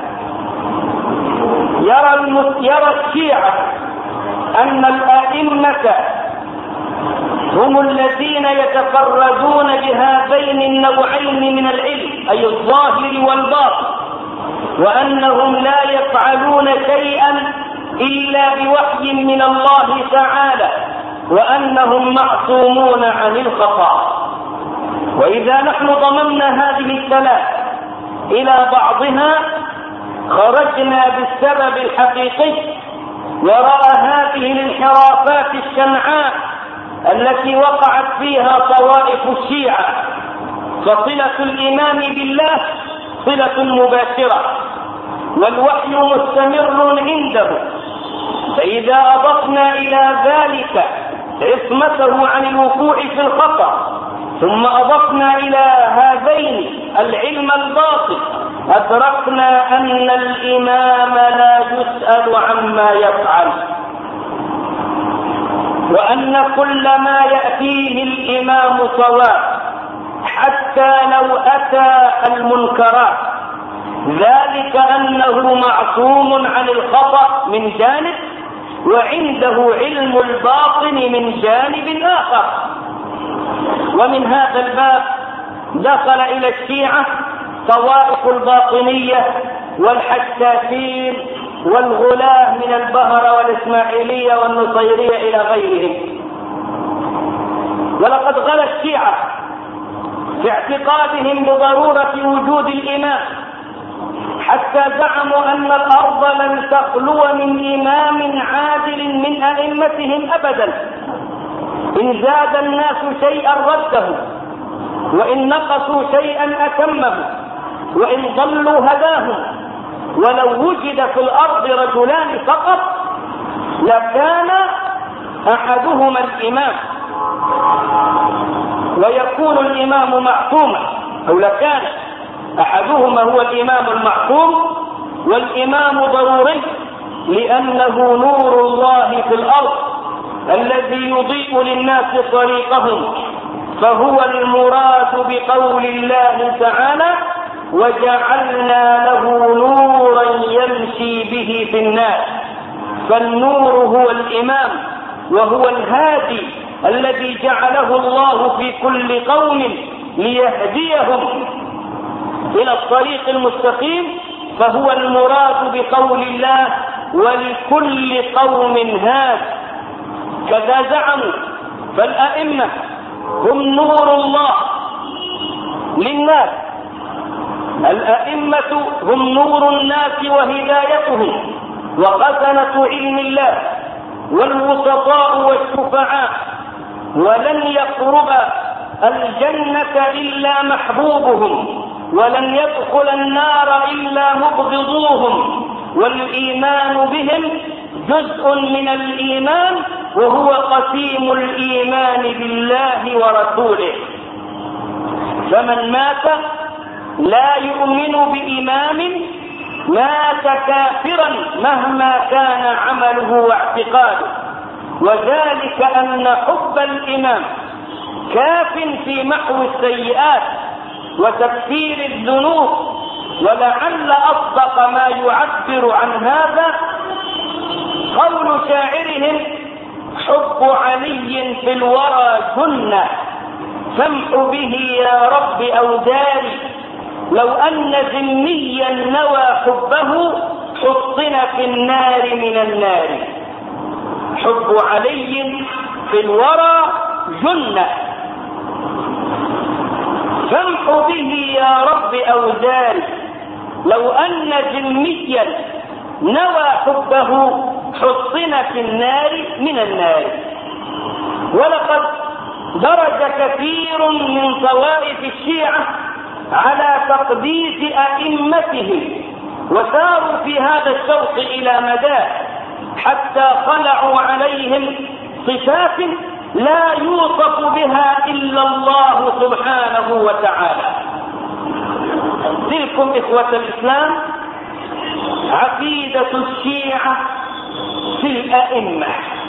يرى الشيعة أن الأئمة هم الذين يتفردون بهذين النوعين من العلم، أي الظاهر والباطن، وأنهم لا يفعلون شيئا إلا بوحي من الله تعالى، وأنهم معصومون عن الخطأ. وإذا نحن ضممنا هذه الثلاث إلى بعضها خرجنا بالسبب الحقيقي وراء هذه الانحرافات الشنعاء التي وقعت فيها طوائف الشيعة. فصلة الإمام بالله صلة مباشرة، والوحي مستمر عنده، فإذا أضفنا إلى ذلك عصمته عن الوقوع في الخطأ، ثم أضفنا إلى هذين العلم الباطن، أدركنا أن الإمام لا يسأل عما يفعل، وأن كل ما يأتيه الإمام صواب حتى لو أتى المنكرات، ذلك أنه معصوم عن الخطأ من جانب، وعنده علم الباطن من جانب آخر. ومن هذا الباب دخل إلى الشيعة طوائف الباطنية والحساسين والغلاة من البهرة والإسماعيلية والنصيرية إلى غيرهم. ولقد غلا الشيعة في اعتقادهم بضرورة وجود الإمام، حتى زعموا أن الأرض لن تخلو من إمام عادل من أئمتهم أبدا. إن زاد الناس شيئا رده، وإن نقصوا شيئا أتمه، وإن ضلوا هداهم. ولو وجد في الأرض رجلان فقط لكان أحدهما الإمام ويكون الإمام معصوما، أو لكان أحدهما هو الإمام المعصوم، والإمام ضروري لأنه نور الله في الأرض الذي يضيء للناس طريقهم، فهو المراد بقول الله تعالى: وجعلنا له نورا يمشي به في الناس. فالنور هو الإمام، وهو الهادي الذي جعله الله في كل قوم ليهديهم إلى الطريق المستقيم، فهو المراد بقول الله: ولكل قوم هاد. كذا زعموا. فالأئمة هم نور الله للناس، الأئمة هم نور الناس وهدايتهم، وخزنة علم الله والوسطاء والشفعاء، ولن يقرب الجنة إلا محبوبهم، ولن يدخل النار إلا مبغضوهم، والإيمان بهم جزء من الإيمان، وهو قسيم الإيمان بالله ورسوله. فمن مات لا يؤمن بإمام مات كافرا مهما كان عمله واعتقاده، وذلك أن حب الإمام كاف في محو السيئات وتكفير الذنوب. ولعل أصدق ما يعبر عن هذا قول شاعرهم: حب علي في الورى جنة، فامح به يا رب أوداري، لو أن ذميا نوى حبه حصن في النار من النار. حب علي في الورى جنة، فامح به يا رب أوداري، لو أن ذميا نوى حبه حصن في النار من النار. ولقد درج كثير من طوائف الشيعة على تقديس أئمتهم، وساروا في هذا الشوق إلى مدى، حتى خلعوا عليهم صفات لا يوصف بها إلا الله سبحانه وتعالى. تلكم إخوة الإسلام عقيدة الشيعة في الأئمة.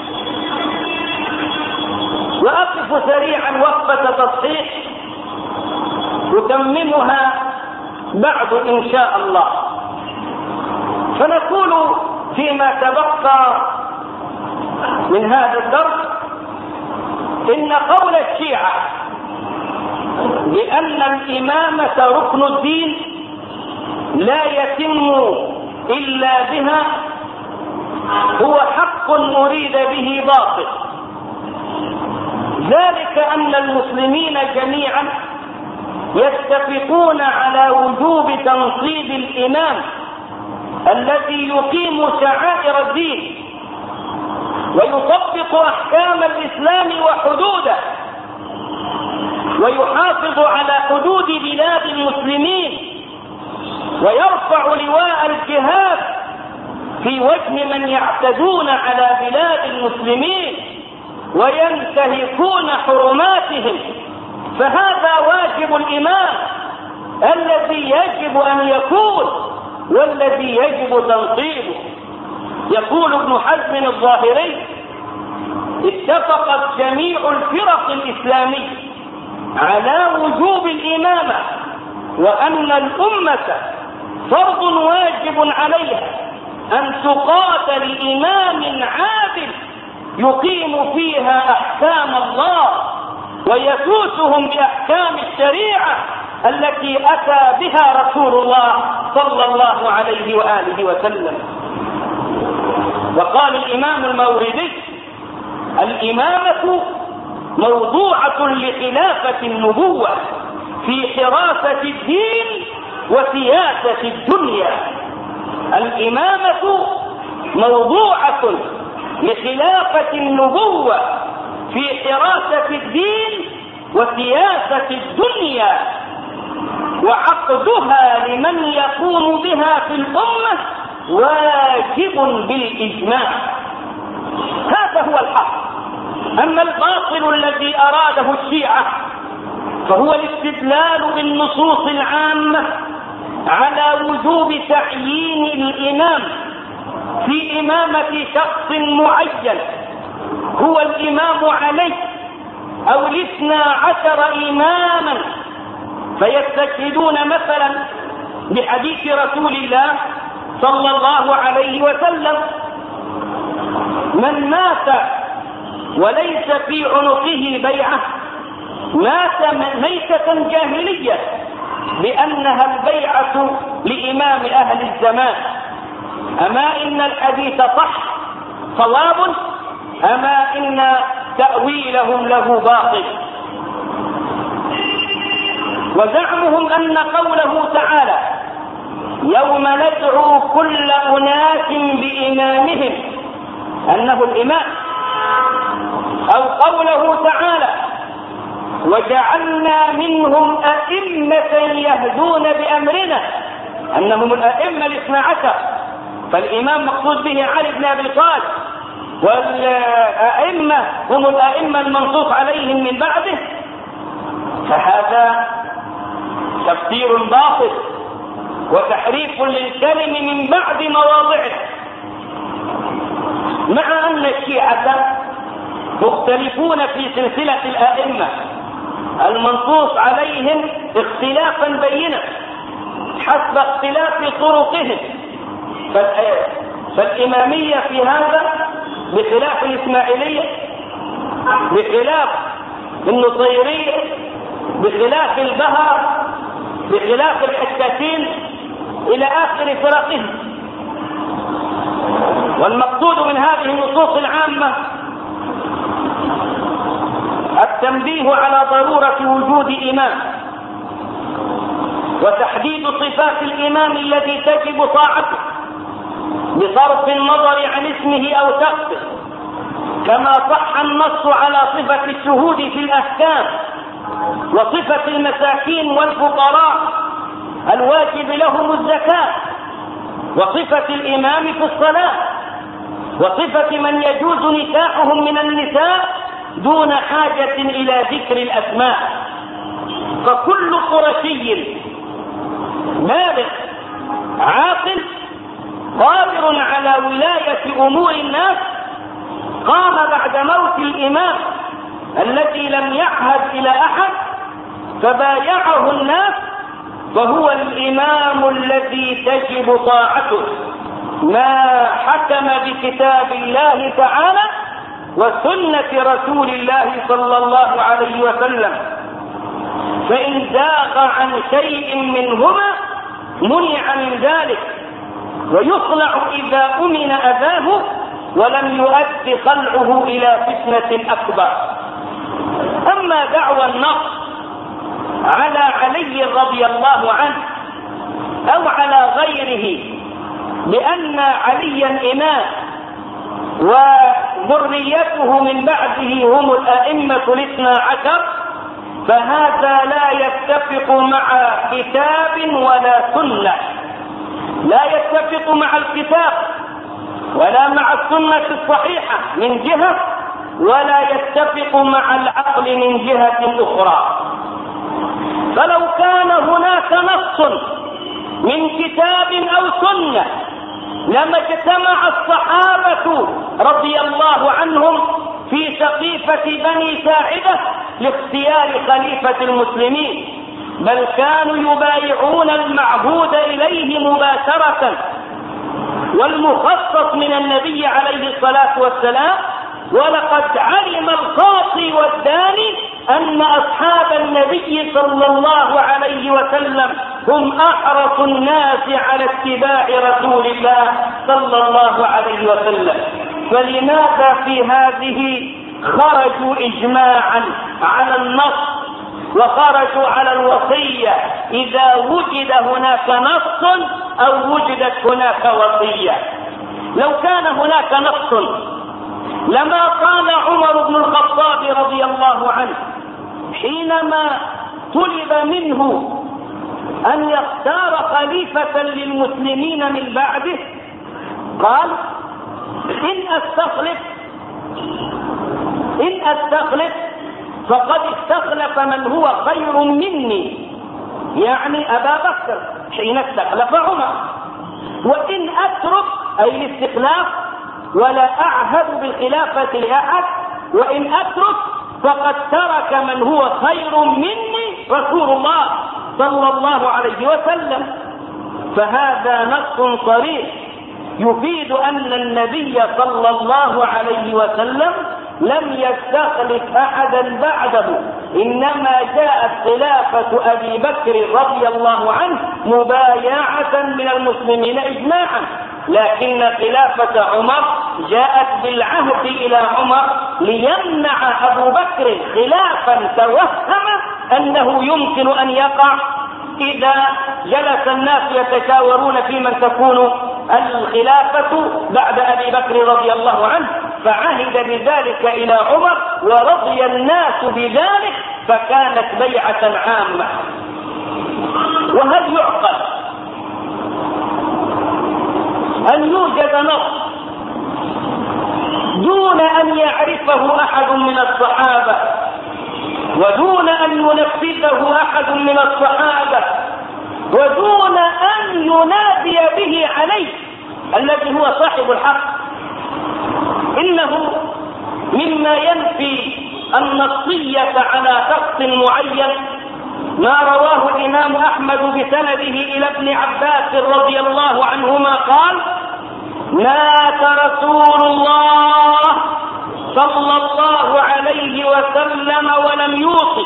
وأقف سريعا وقفة تصحيح يتممها بعد إن شاء الله. فنقول فيما تبقى من هذا الدرس إن قول الشيعة بأن الإمامة ركن الدين لا يتم إلا بها هو حق أريد به باطل. ذلك أن المسلمين جميعا يتفقون على وجوب تنصيب الإمام الذي يقيم شعائر الدين ويطبق أحكام الإسلام وحدوده، ويحافظ على حدود بلاد المسلمين، ويرفع لواء الجهاد في وجه من يعتدون على بلاد المسلمين وينتهكون حرماتهم. فهذا واجب الإمام الذي يجب أن يكون والذي يجب تنصيبه. يقول ابن حزم الظاهري: اتفقت جميع الفرق الإسلامية على وجوب الإمامة، وأن الأمة فرض واجب عليها أن تقاتل إمام عادل يقيم فيها أحكام الله ويسوسهم بأحكام الشريعة التي أتى بها رسول الله صلى الله عليه وآله وسلم. وقال الإمام الموردي: الإمامة موضوعة لخلافة النبوة في حراسة الدين وسياسة الدنيا. الإمامة موضوعة لخلافة النبوة في حراسة الدين وسياسة الدنيا، وعقدها لمن يقوم بها في الأمة واجب بالإجماع. هذا هو الحق. أما الباطل الذي أراده الشيعة فهو الاستدلال بالنصوص العامة على وجوب تعيين الإمام في إمامة شخص معين هو الإمام علي أو 12 إماما، فيستشهدون مثلا بحديث رسول الله صلى الله عليه وسلم: من مات وليس في عنقه بيعة مات ميتة جاهلية، لأنها البيعة لإمام أهل الزمان. أما إن الحديث صح صواب، أما إن تأويلهم له باطل. وزعمهم أن قوله تعالى: يوم ندعو كل أناس بإمامهم أنه الإمام، أو قوله تعالى وجعلنا منهم أئمة يهدون بأمرنا أنهم الأئمة الاثنى عشر، فالإمام مقصود به علي بن أبي طالب، والأئمة هم الأئمة المنصوص عليهم من بعده. فهذا تفسير باطل وتحريف للكلم من بعد مواضعه، مع أن الشيعة مختلفون في سلسلة الأئمة المنصوص عليهم اختلافا بينا حسب اختلاف طرقهم. فالإمامية في هذا بخلاف الإسماعيلية، بخلاف النصيرية، بخلاف البهر، بخلاف الحكتين إلى آخر فرقهم. والمقصود من هذه النصوص العامة التنبيه على ضرورة وجود إمام، وتحديد صفات الإمام الذي تجب طاعته بصرف النظر عن اسمه أو شخصه، كما صح النص على صفة الشهود في الأحكام، وصفة المساكين والفقراء الواجب لهم الزكاة، وصفة الإمام في الصلاة، وصفة من يجوز نكاحهم من النساء دون حاجة إلى ذكر الأسماء. فكل قرشي بالغ عاقل قادر على ولاية أمور الناس قام بعد موت الإمام الذي لم يعهد إلى أحد فبايعه الناس، فهو الإمام الذي تجب طاعته ما حكم بكتاب الله تعالى وسنة رسول الله صلى الله عليه وسلم. فإن زاغ عن شيء منهما منع من ذلك، ويخلع إذا أمن أذاه ولم يؤد خلعه إلى فتنة أكبر. أما دعوى النص على علي رضي الله عنه أو على غيره بأن عليا إمام وذريته من بعده هم الأئمة الاثنى عشر، فهذا لا يتفق مع كتاب ولا سنة، لا يتفق مع الكتاب ولا مع السنة الصحيحة من جهة، ولا يتفق مع العقل من جهة أخرى. فلو كان هناك نص من كتاب أو سنة لما اجتمع الصحابة رضي الله عنهم في سقيفة بني ساعدة لاختيار خليفة المسلمين، بل كانوا يبايعون المعهود إليه مباشرة والمخصص من النبي عليه الصلاة والسلام. ولقد علم القاصي والداني أن أصحاب النبي صلى الله عليه وسلم هم أحرص الناس على اتباع رسول الله صلى الله عليه وسلم. فلماذا في هذه خرجوا إجماعا على النص وخرجوا على الوصية إذا وجد هناك نص أو وجدت هناك وصية؟ لو كان هناك نص لما قال عمر بن الخطاب رضي الله عنه حينما طلب منه أن يختار خليفة للمسلمين من بعده، قال إن أستخلف فقد استخلف من هو خير مني، يعني أبا بكر حين استخلف عمر، وإن أترك أي الاستخلاف ولا أعهد بالخلافة لأحد، وإن أترك فقد ترك من هو خير مني رسول الله صلى الله عليه وسلم. فهذا نص صريح يفيد أن النبي صلى الله عليه وسلم لم يستخلف أحدا بعده، إنما جاءت خلافة أبي بكر رضي الله عنه مبايعة من المسلمين إجماعا، لكن خلافة عمر جاءت بالعهد إلى عمر ليمنع أبو بكر خلافا توهم أنه يمكن أن يقع إذا جلس الناس يتشاورون في من تكون الخلافة بعد أبي بكر رضي الله عنه، فعهد بذلك إلى عمر ورضي الناس بذلك، فكانت بيعة عامة. وهل يعقل أن يوجد نص دون أن يعرفه أحد من الصحابة ودون أن ينفذه أحد من الصحابة ودون أن ينادي به عليه الذي هو صاحب الحق؟ إنه مما ينفي النصية على شخص معين ما رواه الإمام أحمد بسنده إلى ابن عباس رضي الله عنهما قال: مات رسول الله صلى الله عليه وسلم ولم يوصي.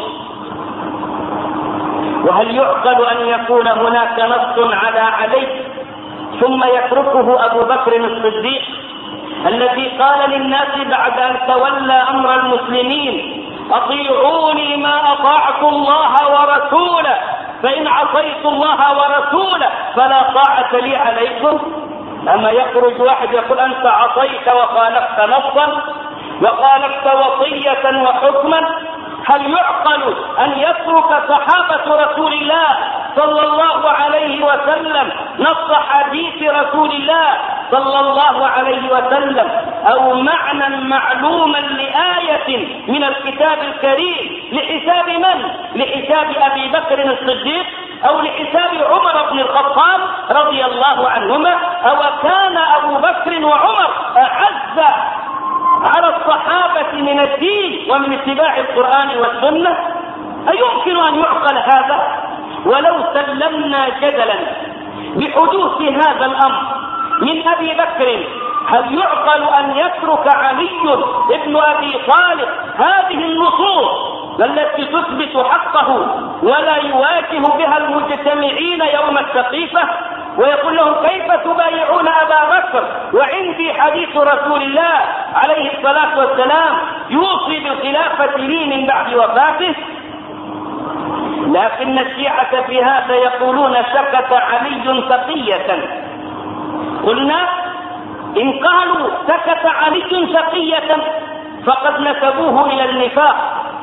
وهل يعقل أن يكون هناك نص على علي ثم يتركه أبو بكر الصديق الذي قال للناس بعد أن تولى أمر المسلمين: أطيعوني ما أطاعت الله ورسوله، فإن عصيت الله ورسوله فلا طاعة لي عليكم؟ أما يخرج واحد يقول أنت عصيت وخالفت نصا وخالفت وصية وحكما؟ هل يعقل أن يترك صحابة رسول الله صلى الله عليه وسلم نص حديث رسول الله صلى الله عليه وسلم أو معنى معلوما لآية من الكتاب الكريم لحساب من؟ لحساب أبي بكر الصديق أو لحساب عمر بن الخطاب رضي الله عنهما؟ أو كان أبو بكر وعمر أعز على الصحابة من الدين ومن اتباع القرآن والسنة؟ أيمكن أن يعقل هذا؟ ولو سلمنا جدلا بحدوث هذا الأمر من أبي بكر، هل يعقل أن يترك علي ابن أبي طالب هذه النصوص التي تثبت حقه ولا يواجه بها المجتمعين يوم السقيفة ويقول لهم كيف تبايعون أبا بكر وعندي حديث رسول الله عليه الصلاة والسلام يوصي بالخلافة لي من بعد وفاته؟ لكن الشيعة في هذا يقولون سكت علي تقية. قلنا إن قالوا سكت علي تقية فقد نسبوه إلى النفاق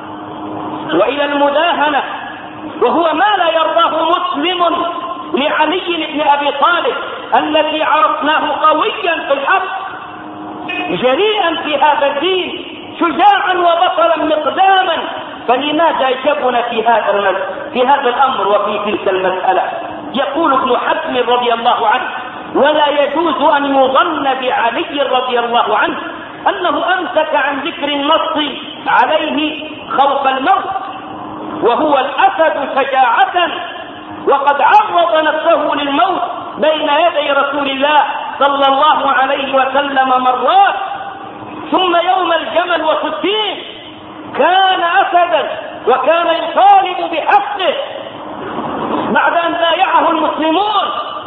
وإلى المداهنة، وهو ما لا يرضاه مسلم لعلي بن أبي طالب الذي عرفناه قويا في الحق، جريئا في هذا الدين، شجاعا وبطلا مقداما، فلماذا جبن في هذا الأمر وفي تلك المسألة؟ يقول ابن حزم رضي الله عنه: ولا يجوز أن يظن بعلي رضي الله عنه أنه أمسك عن ذكر النص عليه خوف الموت، وهو الأسد شجاعة وقد عرض نفسه للموت بين يدي رسول الله صلى الله عليه وسلم مرات، ثم يوم الجمل وصفين كان أسدا وكان يطالب بحقه بعد أن بايعه المسلمون،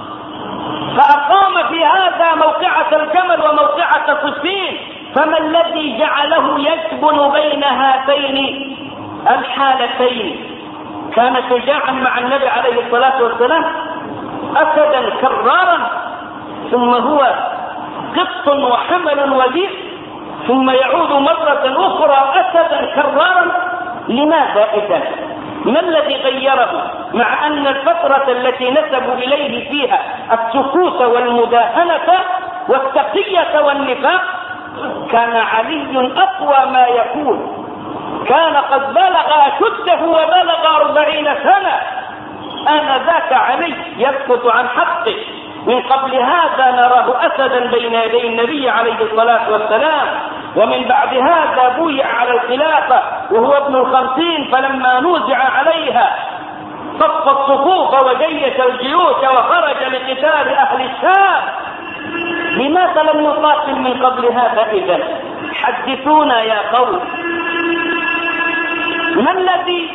فأقام في هذا موقعة الجمل وموقعة صفين. فما الذي جعله يجبن بين هاتين الحالتين؟ كان شجاعا مع النبي عليه الصلاة والسلام، أسدا كرارا، ثم هو قط وحمل وذيب، ثم يعود مرة أخرى أسدا كرارا. لماذا إذن؟ ما الذي غيره؟ مع أن الفترة التي نسبوا إليه فيها السكوت والمداهنة والتقية والنفاق كان علي أقوى ما يكون، كان قد بلغ أشده وبلغ 40 سنة، آنذاك علي يسكت عن حقه. من قبل هذا نراه أسدا بين يدي النبي عليه الصلاة والسلام، ومن بعد هذا بويع على الخلافة وهو ابن 50، فلما نوزع عليها صف الصفوف وجيش الجيوش وخرج لقتال أهل الشام. لماذا لم يقاتل من قبل هذا إذن؟ حدثونا يا قوم، ما الذي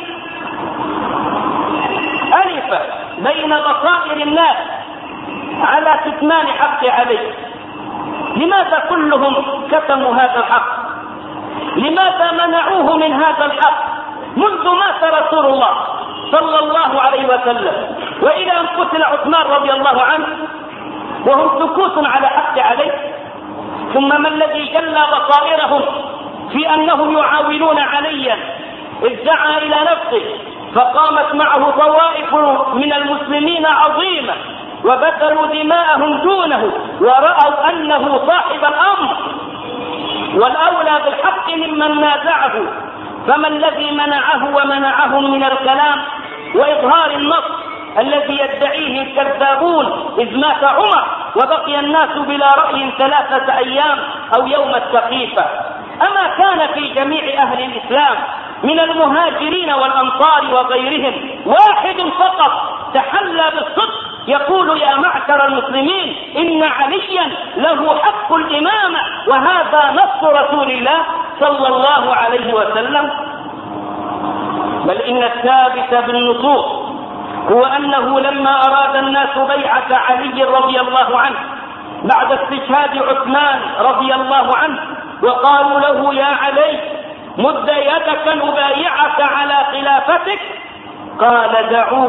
ألف بين بصائر الناس على كتمان حق علي؟ لماذا كلهم كتموا هذا الحق؟ لماذا منعوه من هذا الحق منذ مات رسول الله صلى الله عليه وسلم، وإلى أن قتل عثمان رضي الله عنه وهم سكوت على حق عليه. ثم ما الذي جلى بصائرهم في أنهم يعاونون عليا إذ دعا إلى نفسه، فقامت معه طوائف من المسلمين عظيمة وبذلوا دماءهم دونه، ورأوا أنه صاحب الأمر والأولى بالحق ممن نازعه. فما الذي منعه ومنعهم من الكلام وإظهار النص الذي يدعيه الكذابون إذ مات عمر وبقي الناس بلا رأي 3 أيام أو يوم السقيفة؟ أما كان في جميع أهل الإسلام من المهاجرين والأنصار وغيرهم واحد فقط تحلى بالصدق يقول يا معشر المسلمين إن عليا له حق الإمامة وهذا نص رسول الله صلى الله عليه وسلم؟ بل إن الثابت بالنصوص هو أنه لما أراد الناس بيعة علي رضي الله عنه بعد استشهاد عثمان رضي الله عنه وقالوا له يا علي مد يدك نبايعك على خلافتك، قال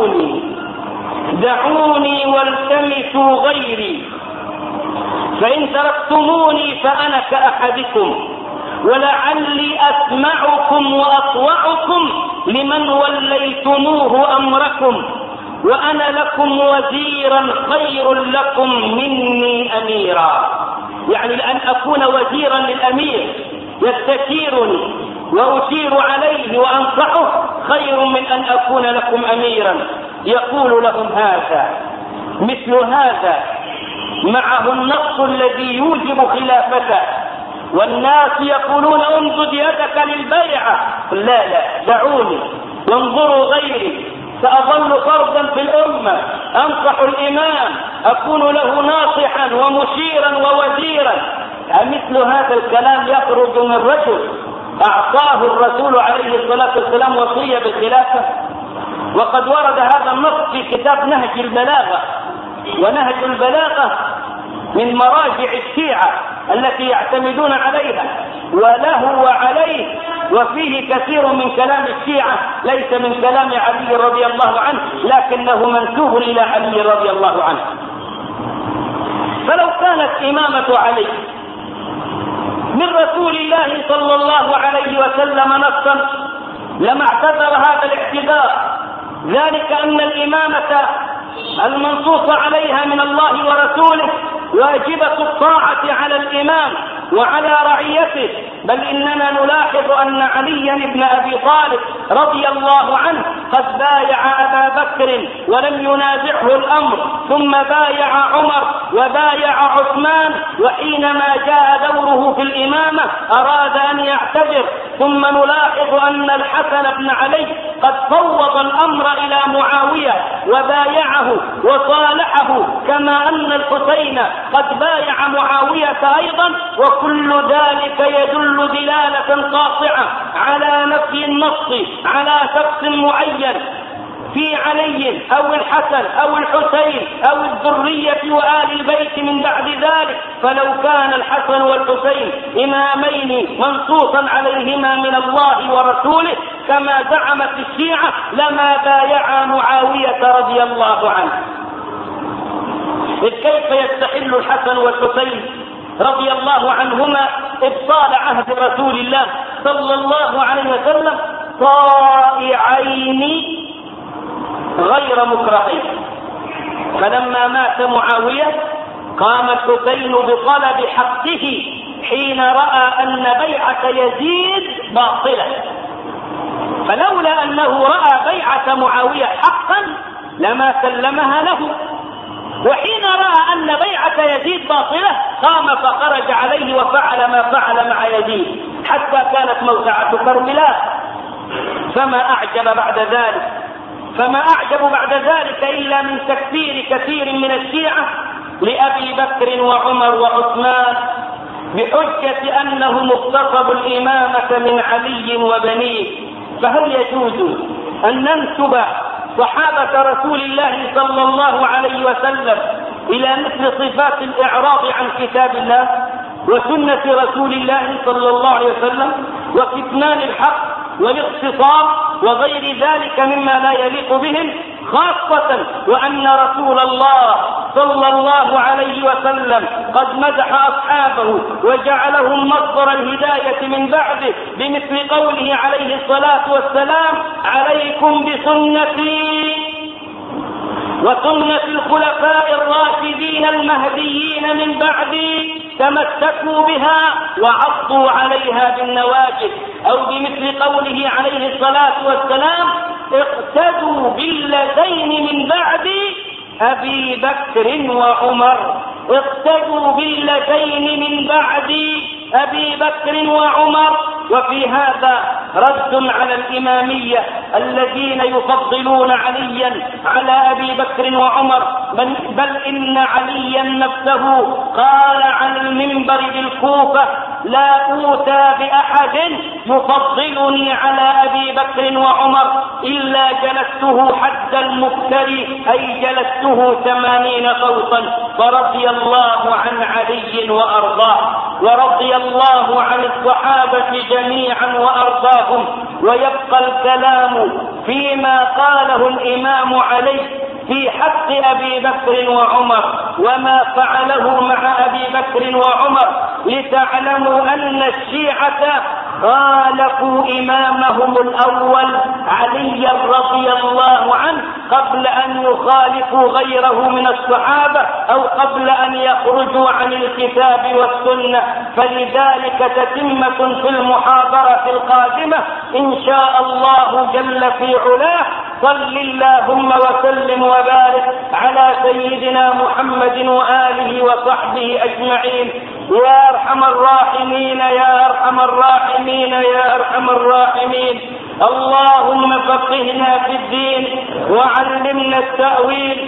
دعوني والتمسوا غيري، فإن تركتموني فأنا كأحدكم، ولعلي أسمعكم وأطوعكم لمن وليتموه أمركم، وأنا لكم وزيرا خير لكم مني أميرا. يعني لأن أكون وزيرا للأمير يستشيرني وأشير عليه وأنصحه خير من أن أكون لكم أميرا. يقول لهم هذا مثل هذا معه النص الذي يوجب خلافته، والناس يقولون امدد يدك للبيعة، لا دعوني وانظروا غيري، سأظل فردا في الأمة أنصح الإمام أكون له ناصحا ومشيرا ووزيرا. مثل هذا الكلام يخرج من رجل أعطاه الرسول عليه الصلاة والسلام وصية بالخلافة؟ وقد ورد هذا النص في كتاب نهج البلاغة، ونهج البلاغة من مراجع الشيعة التي يعتمدون عليها وله وعليه، وفيه كثير من كلام الشيعة ليس من كلام علي رضي الله عنه لكنه منسوب إلى علي رضي الله عنه. فلو كانت إمامة علي من رسول الله صلى الله عليه وسلم نصا لما اعتذر هذا الاعتذار، ذلك أن الإمامة المنصوص عليها من الله ورسوله واجبة الطاعة على الإمام وعلى رعيته. بل إننا نلاحظ أن عليا بن أبي طالب رضي الله عنه قد بايع أبا بكر ولم ينازعه الأمر، ثم بايع عمر وبايع عثمان، وحينما جاء دوره في الإمامة أراد أن يعتذر. ثم نلاحظ أن الحسن بن علي قد فوض الأمر إلى معاوية وبايعه وصالحه، كما أن الحسين قد بايع معاوية أيضا، وكل ذلك يدل دلالة قاطعة على نفي النص على شخص معين في علي أو الحسن أو الحسين أو الذرية وآل البيت من بعد ذلك. فلو كان الحسن والحسين إمامين منصوصا عليهما من الله ورسوله كما زعمت الشيعة لما بايع معاوية رضي الله عنه. إذ كيف يستحل الحسن والحسين رضي الله عنهما إبطال عهد رسول الله صلى الله عليه وسلم طائعين غير مكرهين؟ فلما مات معاوية قام الحسين بطلب حقه حين رأى أن بيعة يزيد باطلة، فلولا أنه رأى بيعة معاوية حقا لما سلمها له، وحين رأى أن بيعة يزيد باطلة قام فخرج عليه وفعل ما فعل مع يزيد حتى كانت موسعة كربلاء. فما أعجب بعد ذلك إلا من تكفير كثير من الشيعة لأبي بكر وعمر وعثمان بحجة أنهم اغتصبوا الإمامة من علي وبنيه. فهل يجوز أن ننسب صحابة رسول الله صلى الله عليه وسلم إلى مثل صفات الإعراض عن كتاب الله وسنة رسول الله صلى الله عليه وسلم وكتمان الحق والاغتصاب وغير ذلك مما لا يليق بهم خاصة، وأن رسول الله صلى الله عليه وسلم قد مدح أصحابه وجعلهم مصدر الهداية من بعده بمثل قوله عليه الصلاة والسلام: عليكم بسنتي وسنة الخلفاء الراشدين المهديين من بعدي، تمسكوا بها وعضوا عليها بالنواجذ. أو بمثل قوله عليه الصلاة والسلام: اقتدوا بالذين من بعدي أبي بكر وعمر. اقتدوا بالذين من بعدي أبي بكر وعمر. وفي هذا رد على الإمامية الذين يفضلون عليا على أبي بكر وعمر، بل إن عليا نفسه قال عن المنبر بالكوفة: لا أوتى بأحد يفضلني على أبي بكر وعمر إلا جلسته حد المفتري، أي جلسته 80 صوتا. فرضي الله عن علي وأرضاه، ورضي الله عن الصحابة جميعا وأرضاهم. ويبقى الكلام فيما قاله الإمام علي في حق أبي بكر وعمر وما فعله مع أبي بكر وعمر، لتعلموا أن الشيعة خالفوا إمامهم الأول علي رضي الله عنه قبل أن يخالفوا غيره من الصحابة، أو قبل أن يخرجوا عن الكتاب والسنة. فلذلك تتمة في المحاضرة القادمة إن شاء الله جل في علاه. صل اللهم وسلم وبارك على سيدنا محمد وآله وصحبه أجمعين. يا أرحم الراحمين يا أرحم الراحمين يا أرحم الراحمين. اللهم فقهنا في الدين وعلمنا التأويل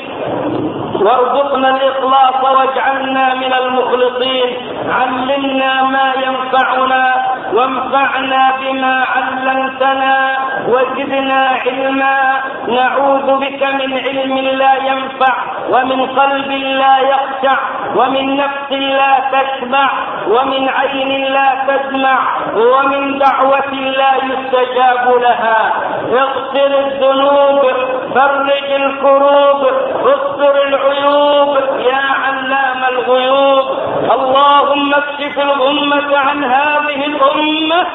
وارزقنا الإخلاص واجعلنا من المخلصين. علمنا ما ينفعنا وانفعنا بما علمتنا وزدنا علما. نعوذ بك من علم لا ينفع ومن قلب لا يخشع ومن نفس لا تشبع ومن عين لا تدمع ومن دعوة لا يستجاب لها. اغفر الذنوب، فرج الكروب، استر العيوب يا علام الغيوب. اللهم اكشف الغمة عن هذه الأمة.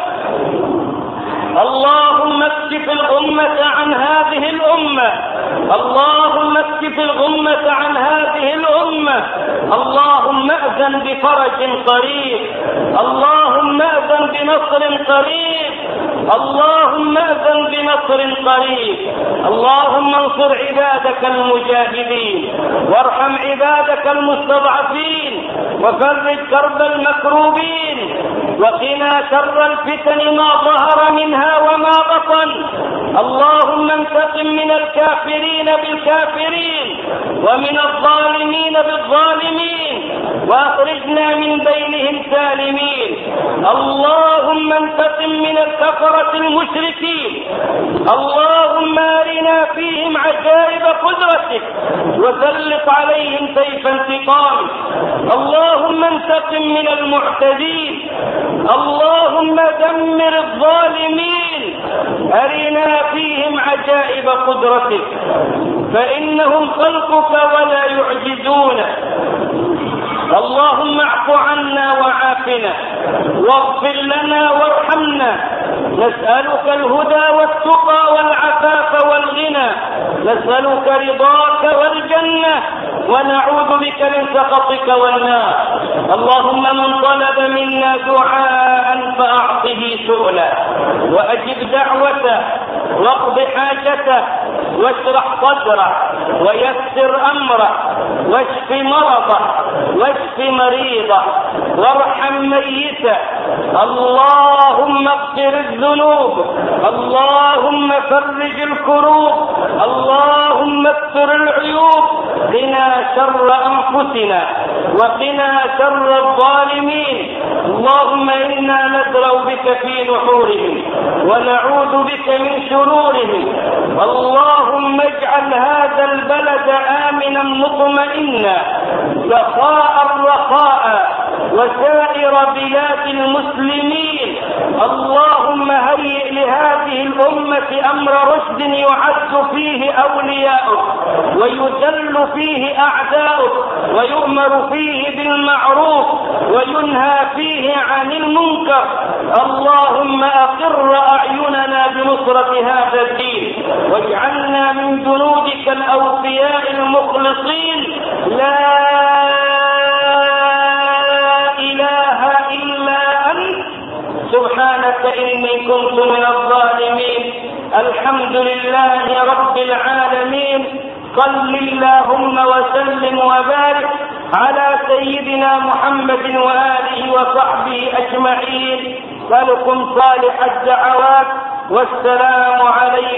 اللهم اكشف الغمة عن هذه الأمة. اللهم اكشف الغمة عن هذه الأمة. اللهم أذن بفرج قريب. اللهم أذن بنصر قريب. اللهم أذن بنصر قريب. اللهم انصر عبادك المجاهدين وارحم عبادك المستضعفين وفرج كرب المكروبين وقنا شر الفتن ما ظهر منها وما بطن. اللهم انتقم من الكافرين بالكافرين ومن الظالمين بالظالمين واخرجنا من بينهم سالمين. اللهم انتقم من الكفرة المشركين. اللهم ارنا فيهم عجائب قدرتك وسلط عليهم سيف انتقامك. اللهم انتقم من المعتدين. اللهم دمر الظالمين. أرنا فيهم عجائب قدرتك فإنهم خلقك ولا يعجزونك. اللهم اعف عنا وعافنا واغفر لنا وارحمنا. نسألك الهدى والتقى والعفاف والغنى. نسألك رضاك والجنة ونعوذ بك من سخطك والنار. اللهم من طلب منا دعاء فأعطه سؤلا وأجب دعوته واقض حاجته واشرح صدره ويسر أمره واشف مرضه واشف مريضه وارحم ميته. اللهم اغفر الذنوب. اللهم فرج الكروب. اللهم استر العيوب. قنا شر أنفسنا وقنا شر الظالمين. اللهم إنا ندرأ بك في نحورهم ونعوذ بك من شرورهم. اللهم اجعل هذا البلد آمنا مطمئنا سخاء رخاء وسائر بلاد المسلمين. اللهم هيئ لهذه الأمة أمر رشد يعز فيه أولياؤك ويذل فيه أعداؤك ويؤمر فيه بالمعروف وينهى فيه عن المنكر. اللهم أقر أعيننا بنصرة هذا الدين واجعلنا من جنودك الأوفياء المخلصين. لا إله إلا أنت سبحانك إني كنت من الظالمين. الحمد لله رب العالمين. صل اللهم وسلم وبارك على سيدنا محمد وآله وصحبه أجمعين. لكم صالح الدعوات والسلام عليكم